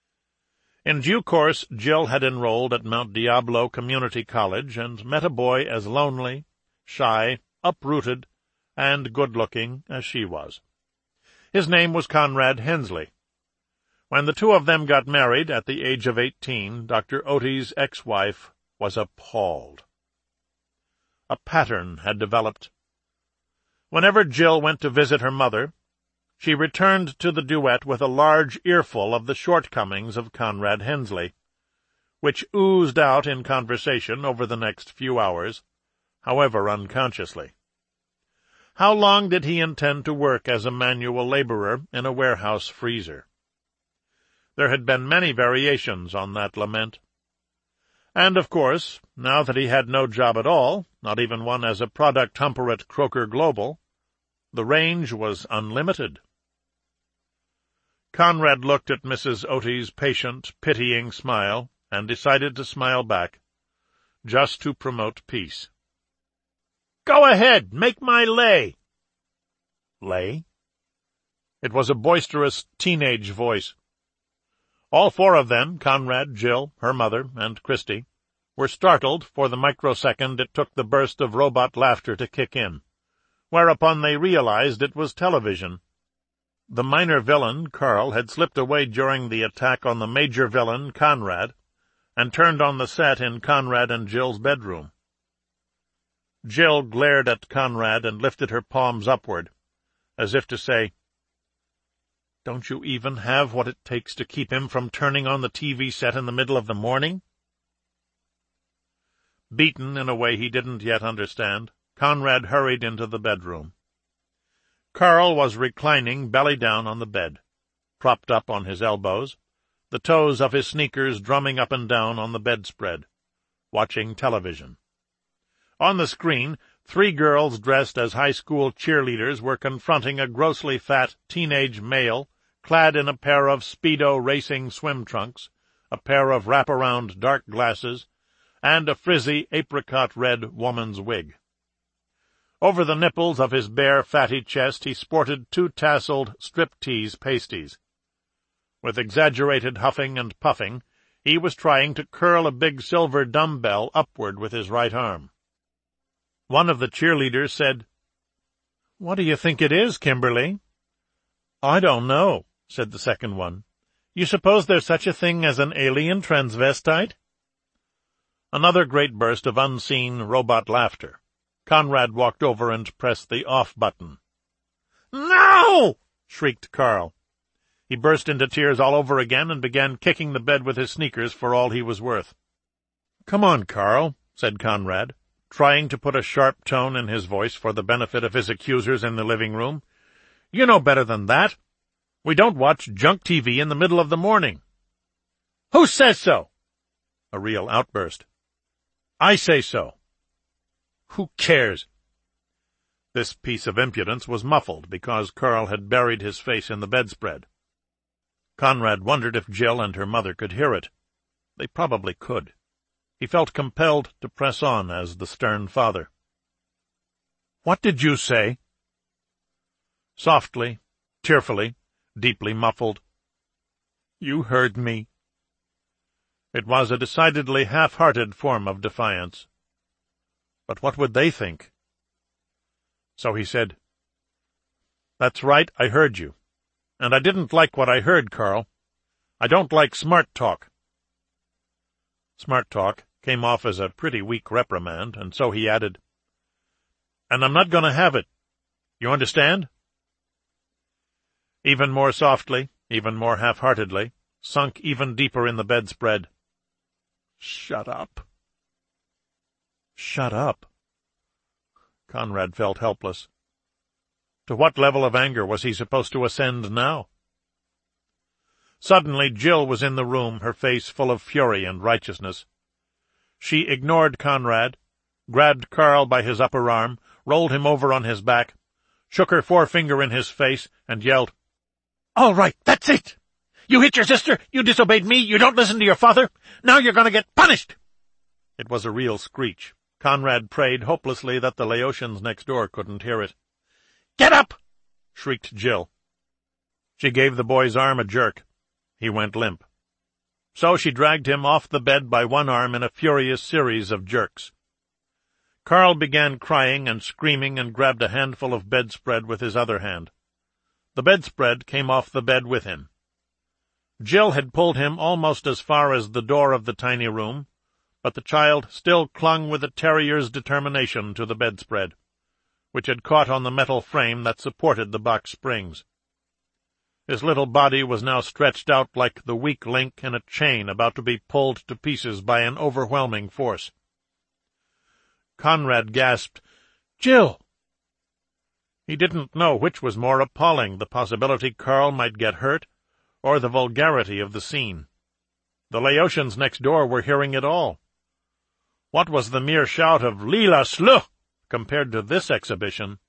S1: In due course Jill had enrolled at Mount Diablo Community College and met a boy as lonely, shy, uprooted, and good-looking as she was. His name was Conrad Hensley. When the two of them got married at the age of eighteen, Doctor Oatey's ex-wife was appalled. A pattern had developed. Whenever Jill went to visit her mother, she returned to the duet with a large earful of the shortcomings of Conrad Hensley, which oozed out in conversation over the next few hours, however unconsciously. How long did he intend to work as a manual laborer in a warehouse freezer? There had been many variations on that lament. And, of course, now that he had no job at all, not even one as a product humper at Croker Global, the range was unlimited. Conrad looked at Missus Oatey's patient, pitying smile, and decided to smile back, just to promote peace. "Go ahead, make my lay." Lay? It was a boisterous teenage voice. All four of them, Conrad, Jill, her mother, and Christy, were startled for the microsecond it took the burst of robot laughter to kick in, whereupon they realized it was television. The minor villain, Carl, had slipped away during the attack on the major villain, Conrad, and turned on the set in Conrad and Jill's bedroom. Jill glared at Conrad and lifted her palms upward, as if to say, "Don't you even have what it takes to keep him from turning on the T V set in the middle of the morning?" Beaten in a way he didn't yet understand, Conrad hurried into the bedroom. Carl was reclining belly down on the bed, propped up on his elbows, the toes of his sneakers drumming up and down on the bedspread, watching television. On the screen, three girls dressed as high school cheerleaders were confronting a grossly fat teenage male clad in a pair of Speedo racing swim trunks, a pair of wraparound dark glasses, and a frizzy apricot-red woman's wig. Over the nipples of his bare, fatty chest he sported two tasseled strip-tease pasties. With exaggerated huffing and puffing, he was trying to curl a big silver dumbbell upward with his right arm. One of the cheerleaders said, "What do you think it is, Kimberly?" "I don't know," said the second one. "You suppose there's such a thing as an alien transvestite?" Another great burst of unseen robot laughter. Conrad walked over and pressed the off button. "No!" shrieked Carl. He burst into tears all over again and began kicking the bed with his sneakers for all he was worth. "Come on, Carl," said Conrad, trying to put a sharp tone in his voice for the benefit of his accusers in the living room. "You know better than that. We don't watch junk T V in the middle of the morning." "Who says so?" A real outburst. "I say so." "Who cares?" This piece of impudence was muffled because Karl had buried his face in the bedspread. Conrad wondered if Jill and her mother could hear it. They probably could. He felt compelled to press on as the stern father. "What did you say?" Softly, tearfully, deeply muffled. "You heard me." It was a decidedly half-hearted form of defiance. But what would they think? So he said, "That's right, I heard you. And I didn't like what I heard, Karl. I don't like smart talk." Smart talk came off as a pretty weak reprimand, and so he added, "And I'm not going to have it. You understand?" Even more softly, even more half-heartedly, sunk even deeper in the bedspread. "Shut up." Shut up. Conrad felt helpless. To what level of anger was he supposed to ascend now? Suddenly Jill was in the room, her face full of fury and righteousness. She ignored Conrad, grabbed Karl by his upper arm, rolled him over on his back, shook her forefinger in his face, and yelled, "All right, that's it! You hit your sister, you disobeyed me, you don't listen to your father, now you're going to get punished!" It was a real screech. Conrad prayed hopelessly that the Laotians next door couldn't hear it. "Get up!" shrieked Jill. She gave the boy's arm a jerk. He went limp. So she dragged him off the bed by one arm in a furious series of jerks. Karl began crying and screaming and grabbed a handful of bedspread with his other hand. The bedspread came off the bed with him. Jill had pulled him almost as far as the door of the tiny room, but the child still clung with a terrier's determination to the bedspread, which had caught on the metal frame that supported the box springs. His little body was now stretched out like the weak link in a chain about to be pulled to pieces by an overwhelming force. Conrad gasped, "Jill!" He didn't know which was more appalling, the possibility Karl might get hurt, or the vulgarity of the scene. The Laotians next door were hearing it all. What was the mere shout of "Lila Slu!" compared to this exhibition?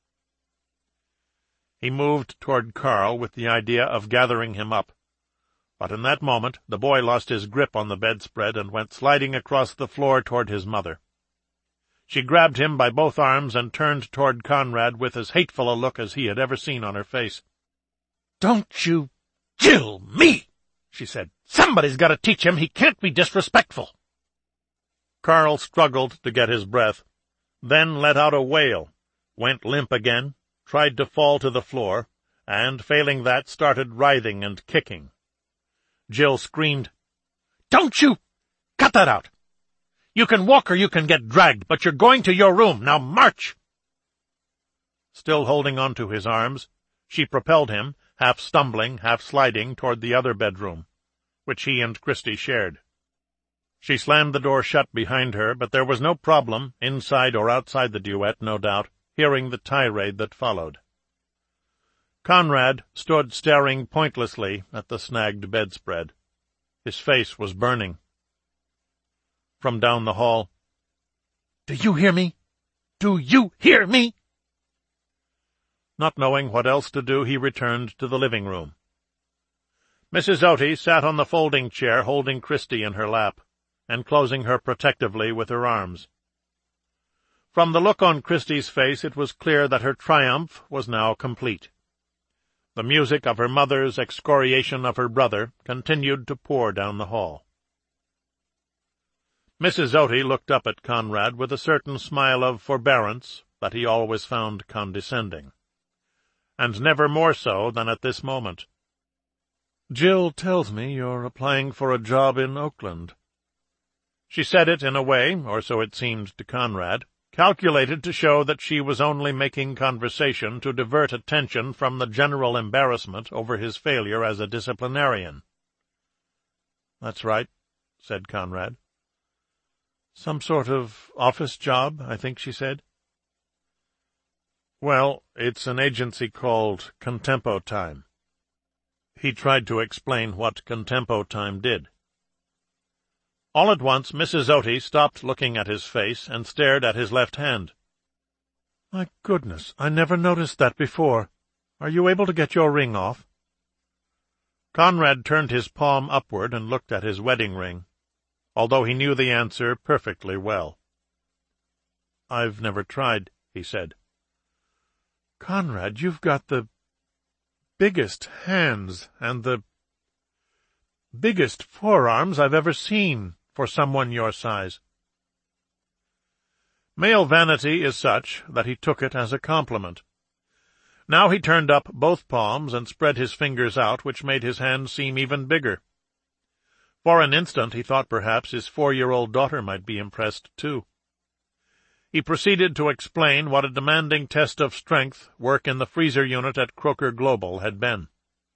S1: He moved toward Karl with the idea of gathering him up. But in that moment the boy lost his grip on the bedspread and went sliding across the floor toward his mother. She grabbed him by both arms and turned toward Conrad with as hateful a look as he had ever seen on her face. "Don't you Jill me!" she said. "Somebody's got to teach him he can't be disrespectful." Karl struggled to get his breath, then let out a wail, went limp again, tried to fall to the floor, and, failing that, started writhing and kicking. Jill screamed, "Don't you! Cut that out! You can walk or you can get dragged, but you're going to your room. Now march!" Still holding on to his arms, she propelled him, half stumbling, half sliding, toward the other bedroom, which he and Christy shared. She slammed the door shut behind her, but there was no problem, inside or outside the duet, no doubt, hearing the tirade that followed. Conrad stood staring pointlessly at the snagged bedspread. His face was burning. From down the hall, "Do you hear me? Do you hear me?" Not knowing what else to do, he returned to the living room. Missus Otis sat on the folding chair holding Christy in her lap, and closing her protectively with her arms. From the look on Christy's face it was clear that her triumph was now complete. The music of her mother's excoriation of her brother continued to pour down the hall. Missus Otis looked up at Conrad with a certain smile of forbearance that he always found condescending, and never more so than at this moment. "Jill tells me you're applying for a job in Oakland." She said it in a way, or so it seemed to Conrad, calculated to show that she was only making conversation to divert attention from the general embarrassment over his failure as a disciplinarian. "That's right," said Conrad. "Some sort of office job, I think she said." "Well, it's an agency called Contempo Time." He tried to explain what Contempo Time did. All at once Missus Oty stopped looking at his face and stared at his left hand. "My goodness, I never noticed that before. Are you able to get your ring off?" Conrad turned his palm upward and looked at his wedding ring, although he knew the answer perfectly well. "I've never tried," he said. "Conrad, you've got the biggest hands and the biggest forearms I've ever seen for someone your size." Male vanity is such that he took it as a compliment. Now he turned up both palms and spread his fingers out, which made his hands seem even bigger. For an instant he thought perhaps his four-year-old daughter might be impressed too. He proceeded to explain what a demanding test of strength work in the freezer unit at Croker Global had been.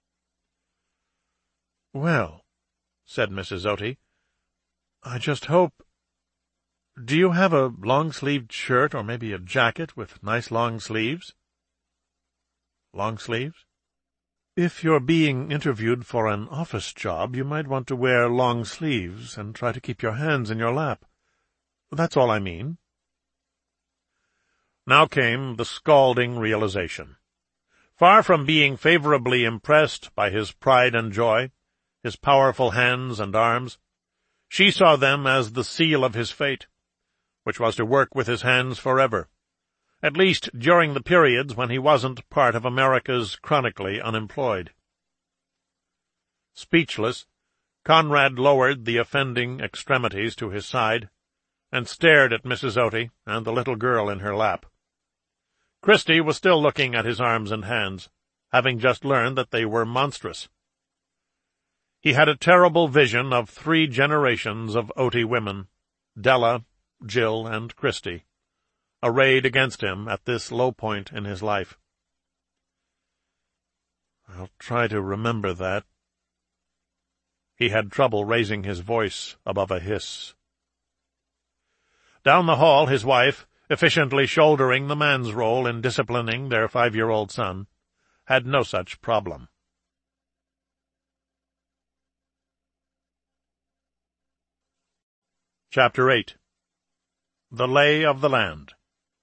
S1: "Well," said Missus Oty, "I just hope— Do you have a long-sleeved shirt or maybe a jacket with nice long sleeves?" "Long sleeves?" "If you're being interviewed for an office job, you might want to wear long sleeves and try to keep your hands in your lap. That's all I mean." Now came the scalding realization. Far from being favorably impressed by his pride and joy, his powerful hands and arms, she saw them as the seal of his fate, which was to work with his hands forever, at least during the periods when he wasn't part of America's chronically unemployed. Speechless, Conrad lowered the offending extremities to his side and stared at Missus Oty and the little girl in her lap. Christie was still looking at his arms and hands, having just learned that they were monstrous. He had a terrible vision of three generations of Oty women, Della, Jill, and Christie, arrayed against him at this low point in his life. "I'll try to remember that." He had trouble raising his voice above a hiss. Down the hall his wife, efficiently shouldering the man's role in disciplining their five-year-old son, had no such problem. Chapter eight. The Lay of the Land.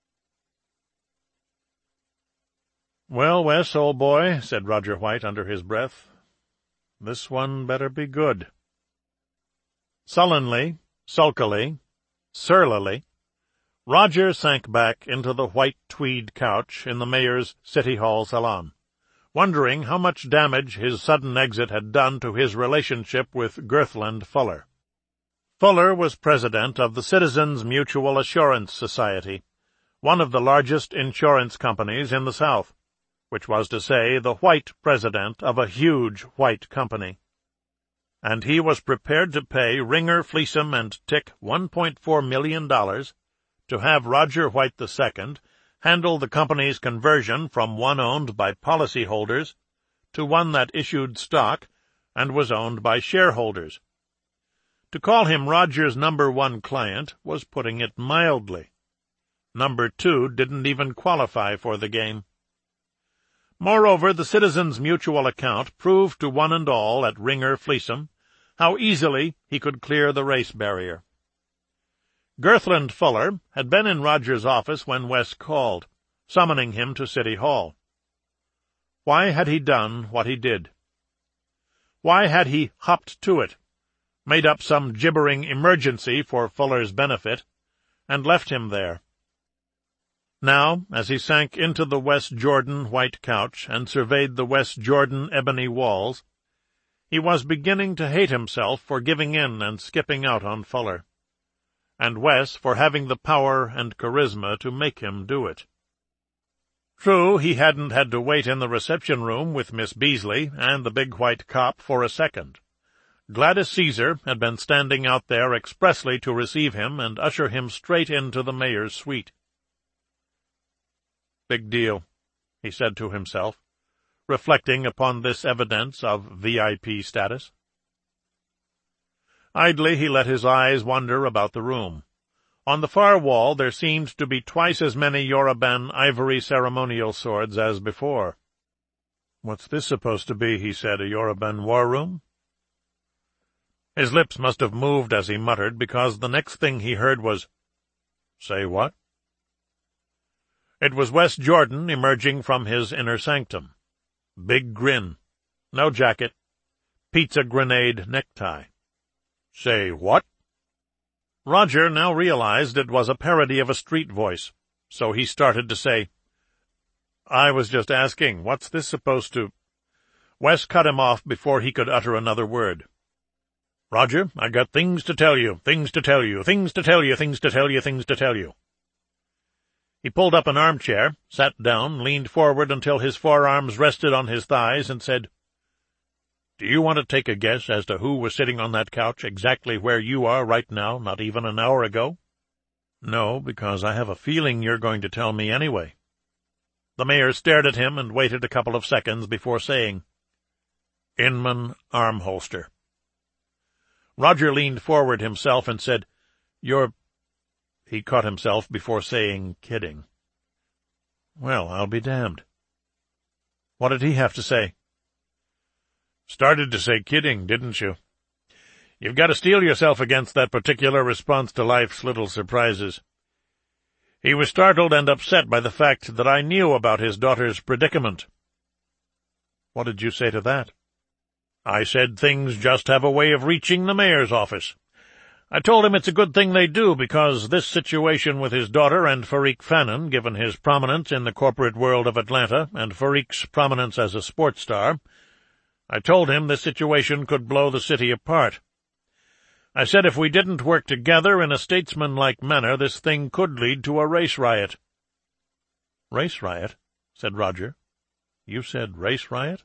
S1: "Well, Wes, old boy," said Roger White under his breath, "this one better be good." Sullenly, sulkily, surlily, Roger sank back into the white tweed couch in the mayor's City Hall salon, wondering how much damage his sudden exit had done to his relationship with Girthland Fuller. Fuller was president of the Citizens Mutual Assurance Society, one of the largest insurance companies in the South, which was to say the white president of a huge white company. And he was prepared to pay Ringer, Fleesom, and Tick one point four million dollars to have Roger White the Second handle the company's conversion from one owned by policyholders to one that issued stock and was owned by shareholders. To call him Roger's number one client was putting it mildly. Number two didn't even qualify for the game. Moreover, the Citizens Mutual account proved to one and all at Ringer Fleesom how easily he could clear the race barrier. Girthland Fuller had been in Roger's office when Wes called, summoning him to City Hall. Why had he done what he did? Why had he hopped to it, made up some gibbering emergency for Fuller's benefit, and left him there? Now, as he sank into the West Jordan white couch and surveyed the West Jordan ebony walls, he was beginning to hate himself for giving in and skipping out on Fuller, and Wes for having the power and charisma to make him do it. True, he hadn't had to wait in the reception-room with Miss Beasley and the big white cop for a second. Gladys Caesar had been standing out there expressly to receive him and usher him straight into the mayor's suite. Big deal, he said to himself, reflecting upon this evidence of V I P status. Idly he let his eyes wander about the room. On the far wall there seemed to be twice as many Yoruban ivory ceremonial swords as before. "What's this supposed to be?" he said. "A Yoruban war room?" His lips must have moved as he muttered, because the next thing he heard was, "Say what?" It was Wes Jordan emerging from his inner sanctum. Big grin. No jacket. Pizza grenade necktie. "Say what?" Roger now realized it was a parody of a street voice, so he started to say, "I was just asking, what's this supposed to—" Wes cut him off before he could utter another word. "Roger, I got things to tell you, things to tell you, things to tell you, things to tell you, things to tell you." He pulled up an armchair, sat down, leaned forward until his forearms rested on his thighs, and said, "Do you want to take a guess as to who was sitting on that couch exactly where you are right now, not even an hour ago?" "No, because I have a feeling you're going to tell me anyway." The mayor stared at him and waited a couple of seconds before saying, "Inman Armholster." Roger leaned forward himself and said, "You're—" He caught himself before saying, "Kidding." Well, I'll be damned. What did he have to say? "Started to say kidding, didn't you? You've got to steel yourself against that particular response to life's little surprises." He was startled and upset by the fact that I knew about his daughter's predicament. "What did you say to that?" "I said things just have a way of reaching the mayor's office. I told him it's a good thing they do, because this situation with his daughter and Farik Fannin, given his prominence in the corporate world of Atlanta and Farik's prominence as a sports star, I told him this situation could blow the city apart. I said if we didn't work together in a statesmanlike manner, this thing could lead to a race riot." "Race riot?" said Roger. "You said race riot?"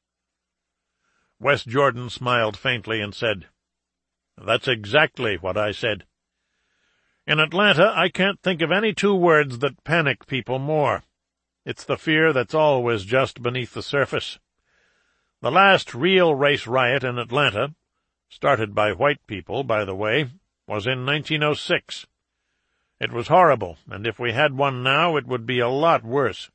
S1: Wes Jordan smiled faintly and said, "That's exactly what I said. In Atlanta, I can't think of any two words that panic people more. It's the fear that's always just beneath the surface. The last real race riot in Atlanta, started by white people, by the way, was in nineteen oh six. It was horrible, and if we had one now, it would be a lot worse."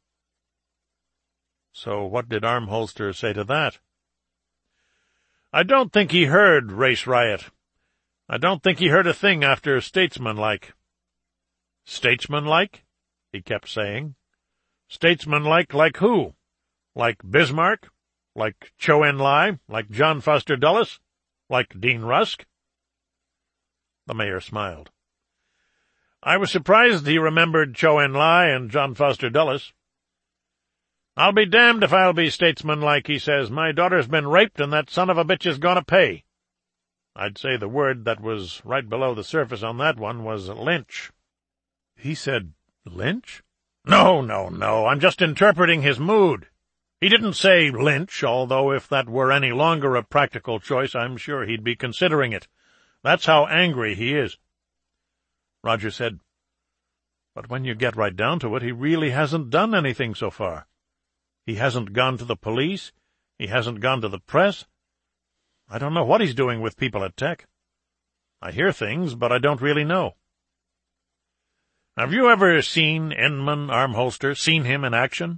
S1: "So what did Armholster say to that?" "I don't think he heard race riot. I don't think he heard a thing after statesmanlike." "Statesmanlike?" he kept saying. "Statesmanlike like who? Like Bismarck? Like Chou En-lai? Like John Foster Dulles? Like Dean Rusk?" The mayor smiled. "I was surprised he remembered Chou En-lai and John Foster Dulles. 'I'll be damned if I'll be statesmanlike,' he says. 'My daughter's been raped, and that son of a bitch is going to pay.' I'd say the word that was right below the surface on that one was lynch." "He said lynch?" "No, no, no. I'm just interpreting his mood. He didn't say lynch, although if that were any longer a practical choice, I'm sure he'd be considering it. That's how angry he is." Roger said, "But when you get right down to it, he really hasn't done anything so far. He hasn't gone to the police. He hasn't gone to the press. I don't know what he's doing with people at Tech. I hear things, but I don't really know." "Have you ever seen Inman Armholster, seen him in action?"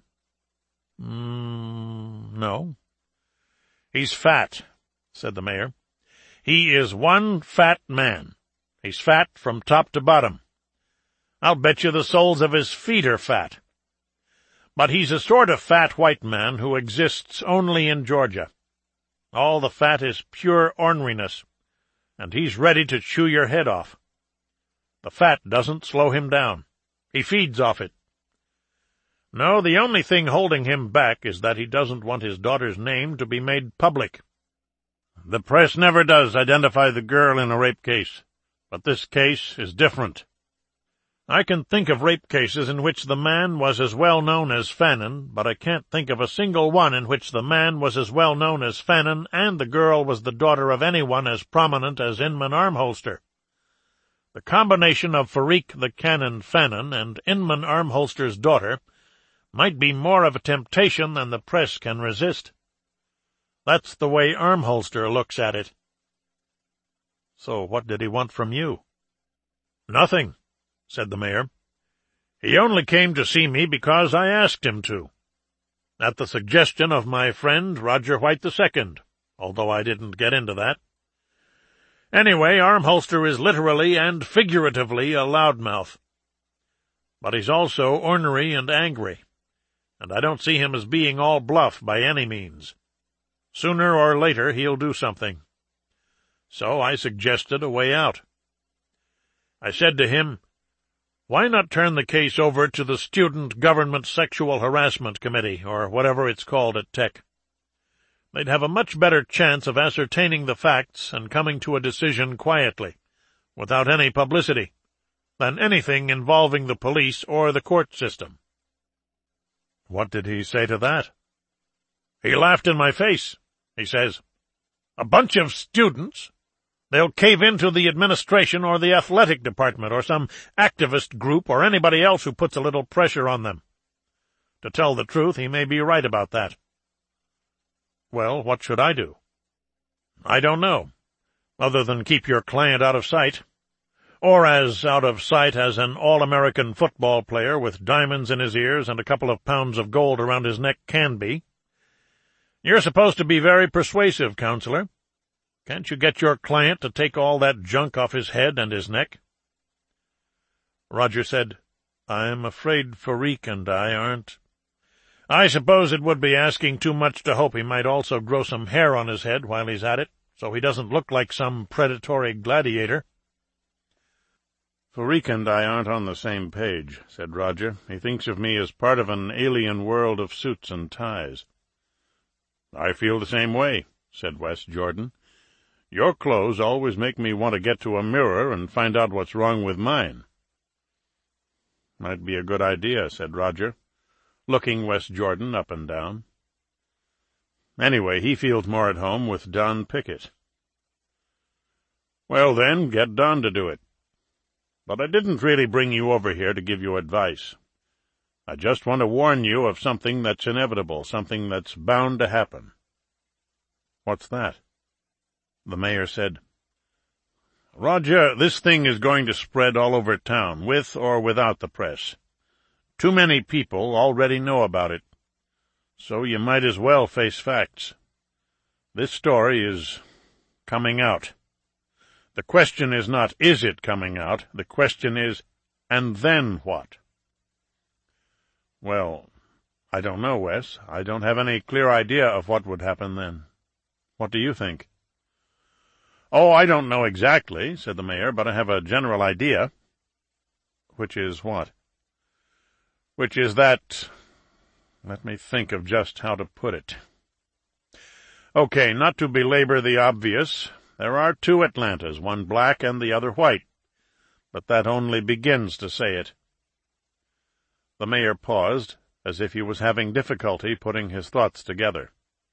S1: Mm, no. "He's fat," said the mayor. "He is one fat man. He's fat from top to bottom. I'll bet you the soles of his feet are fat. But he's a sort of fat white man who exists only in Georgia. All the fat is pure orneriness, and he's ready to chew your head off. The fat doesn't slow him down. He feeds off it. No, the only thing holding him back is that he doesn't want his daughter's name to be made public. The press never does identify the girl in a rape case, but this case is different. I can think of rape cases in which the man was as well known as Fannin, but I can't think of a single one in which the man was as well known as Fannin and the girl was the daughter of anyone as prominent as Inman Armholster. The combination of Farik the Cannon Fannin and Inman Armholster's daughter might be more of a temptation than the press can resist. That's the way Armholster looks at it." "So what did he want from you?" "Nothing," said the mayor. "He only came to see me because I asked him to. At the suggestion of my friend Roger White the Second, although I didn't get into that. Anyway, Armholster is literally and figuratively a loudmouth. But he's also ornery and angry, and I don't see him as being all bluff by any means. Sooner or later he'll do something. So I suggested a way out. I said to him, why not turn the case over to the Student Government Sexual Harassment Committee, or whatever it's called at Tech? They'd have a much better chance of ascertaining the facts and coming to a decision quietly, without any publicity, than anything involving the police or the court system. What did he say to that? He laughed in my face. He says, a bunch of students? They'll cave into the administration or the athletic department or some activist group or anybody else who puts a little pressure on them. To tell the truth, he may be right about that. Well, what should I do? I don't know, other than keep your client out of sight, or as out of sight as an all-American football player with diamonds in his ears and a couple of pounds of gold around his neck can be. You're supposed to be very persuasive, counselor. Can't you get your client to take all that junk off his head and his neck? Roger said, I'm afraid Farik and I aren't. I suppose it would be asking too much to hope he might also grow some hair on his head while he's at it, so he doesn't look like some predatory gladiator.
S2: Farik and I aren't on the same page, said Roger. He thinks of me as part of an alien world of suits and ties. I feel the same way, said Wes Jordan. Your clothes always make me want to get to a mirror and find out what's wrong with mine. Might be a good idea, said Roger, looking Wes Jordan up and down. Anyway, he feels more at home with Don Pickett. Well, then, get Don to do it. But I didn't really bring you over here to give you advice. I just want to warn you of something that's inevitable, something that's bound to happen. What's that? The mayor said, Roger, this thing is going to spread all over town, with or without the press. Too many people already know about it, so you might as well face facts. This story is coming out. The question is not, is it coming out? The question is, and then what? Well, I don't know, Wes. I don't have any clear idea of what would happen then. What do you think? Oh, I don't know exactly, said the mayor, but I have a general idea. Which is what? Which is that... Let me think of just how to put it. Okay, not to belabor the obvious, there are two Atlantas, one black and the other white, but that only begins to say it. The mayor paused, as if he was having difficulty putting his thoughts together.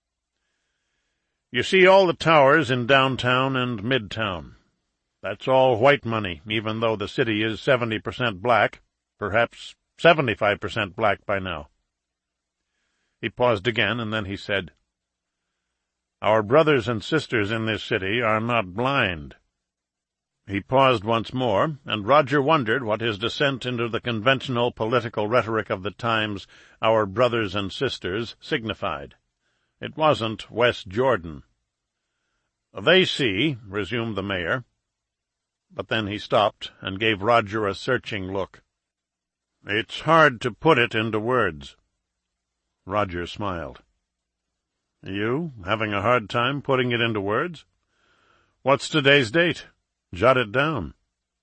S2: You see all the towers in downtown and midtown. That's all white money, even though the city is seventy percent black, perhaps seventy-five percent black by now. He paused again, and then he said, Our brothers and sisters in this city are not blind. He paused once more, and Roger wondered what his descent into the conventional political rhetoric of the times, our brothers and sisters, signified. It wasn't Wes Jordan. They see, resumed the mayor, but then he stopped and gave Roger a searching look. It's hard to put it into words. Roger smiled. You having a hard time putting it into words? What's today's date? Jot it down.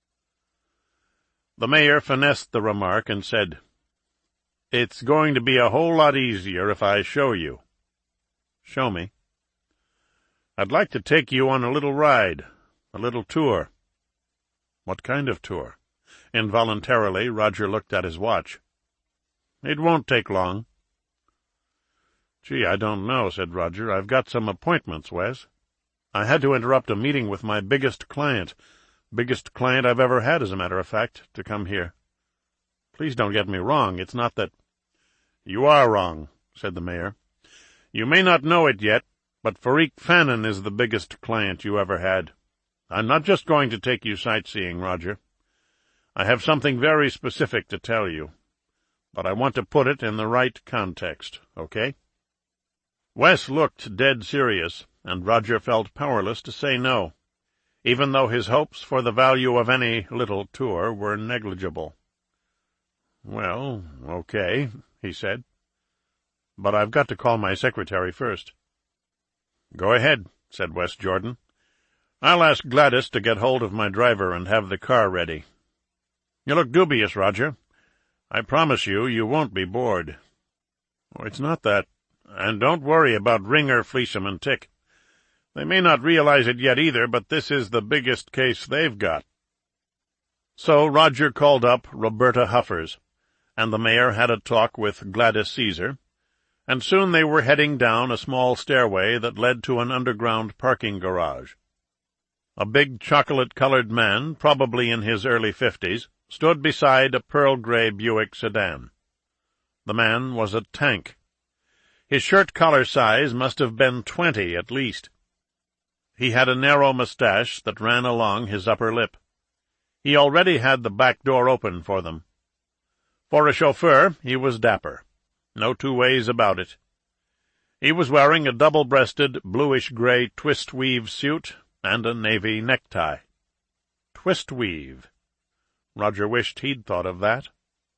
S2: The mayor finessed the remark and said, It's going to be a whole lot easier if I show you. Show me. I'd like to take you on a little ride, a little tour. What kind of tour? Involuntarily, Roger looked at his watch. It won't take long. Gee, I don't know, said Roger. I've got some appointments, Wes. I had to interrupt a meeting with my biggest client, biggest client I've ever had, as a matter of fact, to come here. Please don't get me wrong. It's not that— You are wrong, said the mayor. You may not know it yet, but Farik Fannin is the biggest client you ever had. I'm not just going to take you sightseeing, Roger. I have something very specific to tell you, but I want to put it in the right context, okay? Wes looked dead serious, and Roger felt powerless to say no.
S1: even though his hopes for the value of any little tour were negligible. "Well, okay," he said. "But I've got to call my secretary first." "Go ahead," said West Jordan. "I'll ask Gladys to get hold of my driver and have the car ready. You look dubious, Roger. I promise you, you won't be bored." "Oh, it's not that. And don't worry about Ringer, Fleesham, and Tick. They may not realize it yet either, but this is the biggest case they've got." So Roger called up Roberta Huffers, and the mayor had a talk with Gladys Caesar, and soon they were heading down a small stairway that led to an underground parking garage. A big chocolate-colored man, probably in his early fifties, stood beside a pearl-gray Buick sedan. The man was a tank. His shirt-collar size must have been twenty at least. He had a narrow mustache that ran along his upper lip. He already had the back door open for them. For a chauffeur, he was dapper. No two ways about it. He was wearing a double-breasted, bluish-gray twist-weave suit and a navy necktie. Twist-weave. Roger wished he'd thought of that.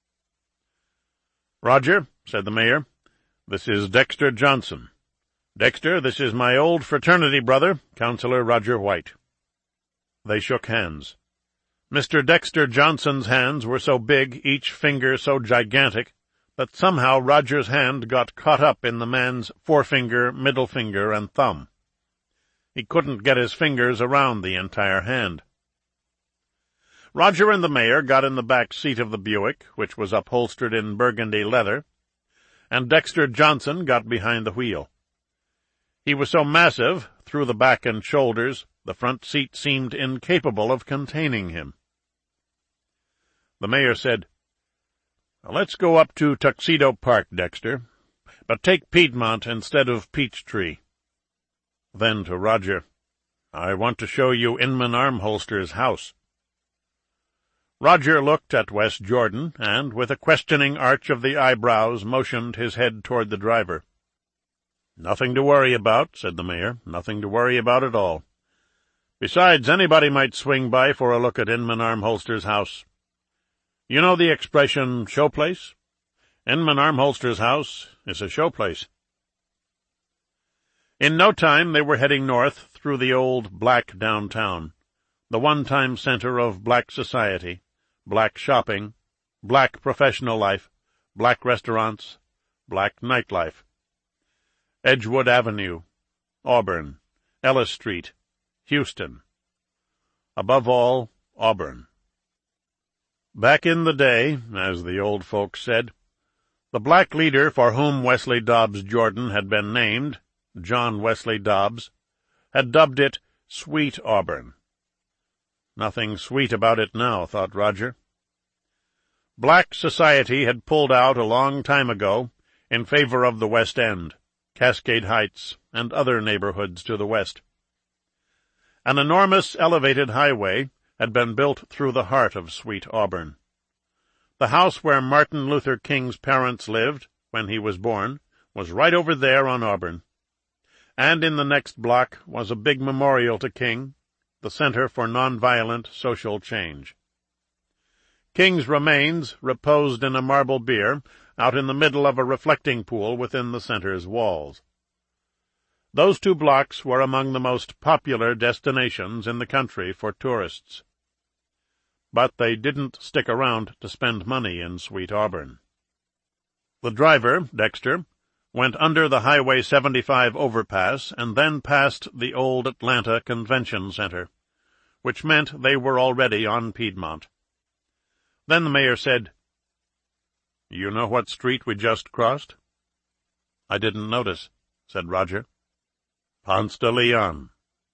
S1: "Roger," said the mayor, "this is Dexter Johnson. Dexter, this is my old fraternity brother, Councillor Roger White." They shook hands. Mister Dexter Johnson's hands were so big, each finger so gigantic, that somehow Roger's hand got caught up in the man's forefinger, middle finger, and thumb. He couldn't get his fingers around the entire hand. Roger and the mayor got in the back seat of the Buick, which was upholstered in burgundy leather, and Dexter Johnson got behind the wheel. He was so massive, through the back and shoulders, the front seat seemed incapable of containing him. The mayor said, "Let's go up to Tuxedo Park, Dexter, but take Piedmont instead of Peachtree." Then to Roger, "I want to show you Inman Armholster's house." Roger looked at West Jordan, and, with a questioning arch of the eyebrows, motioned his head toward the driver. "Nothing to worry about," said the mayor. "Nothing to worry about at all. Besides, anybody might swing by for a look at Inman Armholster's house. You know the expression, showplace? Inman Armholster's house is a showplace." In no time they were heading north through the old black downtown, the one-time center of black society, black shopping, black professional life, black restaurants, black nightlife. Edgewood Avenue, Auburn, Ellis Street, Houston. Above all, Auburn. Back in the day, as the old folks said, the black leader for whom Wesley Dobbs Jordan had been named, John Wesley Dobbs, had dubbed it Sweet Auburn. Nothing sweet about it now, thought Roger. Black society had pulled out a long time ago in favor of the West End, Cascade Heights, and other neighborhoods to the west. An enormous elevated highway had been built through the heart of Sweet Auburn. The house where Martin Luther King's parents lived, when he was born, was right over there on Auburn. And in the next block was a big memorial to King, the Center for Nonviolent Social Change. King's remains reposed in a marble bier out in the middle of a reflecting pool within the center's walls. Those two blocks were among the most popular destinations in the country for tourists. But they didn't stick around to spend money in Sweet Auburn. The driver, Dexter, went under the Highway seventy-five overpass and then past the old Atlanta Convention Center, which meant they were already on Piedmont. Then the mayor said, "You know what street we just crossed?" "I didn't notice," said Roger. "Ponce de Leon."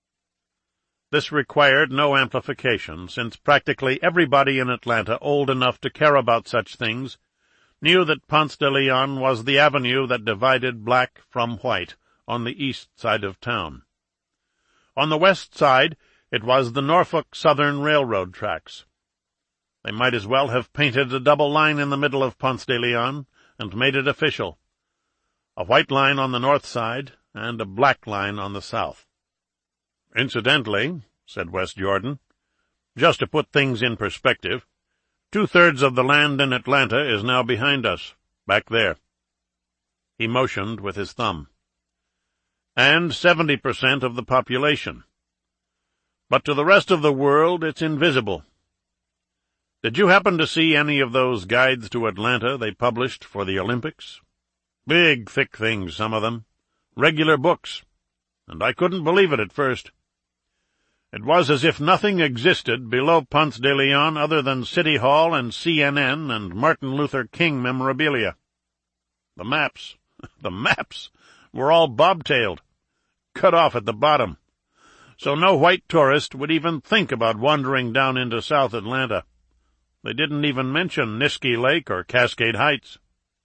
S1: This required no amplification, since practically everybody in Atlanta old enough to care about such things knew that Ponce de Leon was the avenue that divided black from white on the east side of town. On the west side, it was the Norfolk Southern Railroad tracks. They might as well have painted a double line in the middle of Ponce de Leon and made it official. A white line on the north side and a black line on the south. Incidentally, said Wes Jordan. "Just to put things in perspective, two-thirds of the land in Atlanta is now behind us, back there." He motioned with his thumb. "And seventy percent of the population. But to the rest of the world it's invisible. Did you happen to see any of those guides to Atlanta they published for the Olympics? Big, thick things, some of them. Regular books. And I couldn't believe it at first. It was as if nothing existed below Ponce de Leon other than City Hall and C N N and Martin Luther King memorabilia. The maps, the maps, were all bobtailed, cut off at the bottom, so no white tourist would even think about wandering down into South Atlanta. They didn't even mention Niskey Lake or Cascade Heights."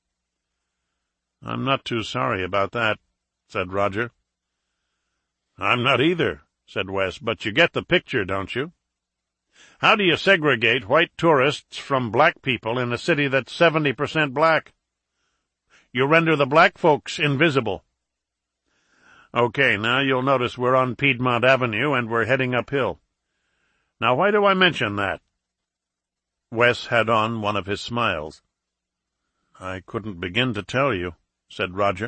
S1: "I'm not too sorry about that," said Roger. "I'm not either," said Wes, "but you get the picture, don't you? How do you segregate white tourists from black people in a city that's seventy percent black? You render the black folks invisible. Okay, now you'll notice we're on Piedmont Avenue and we're heading uphill. Now why do I mention that?" Wes had on one of his smiles. "I couldn't begin to tell you," said Roger.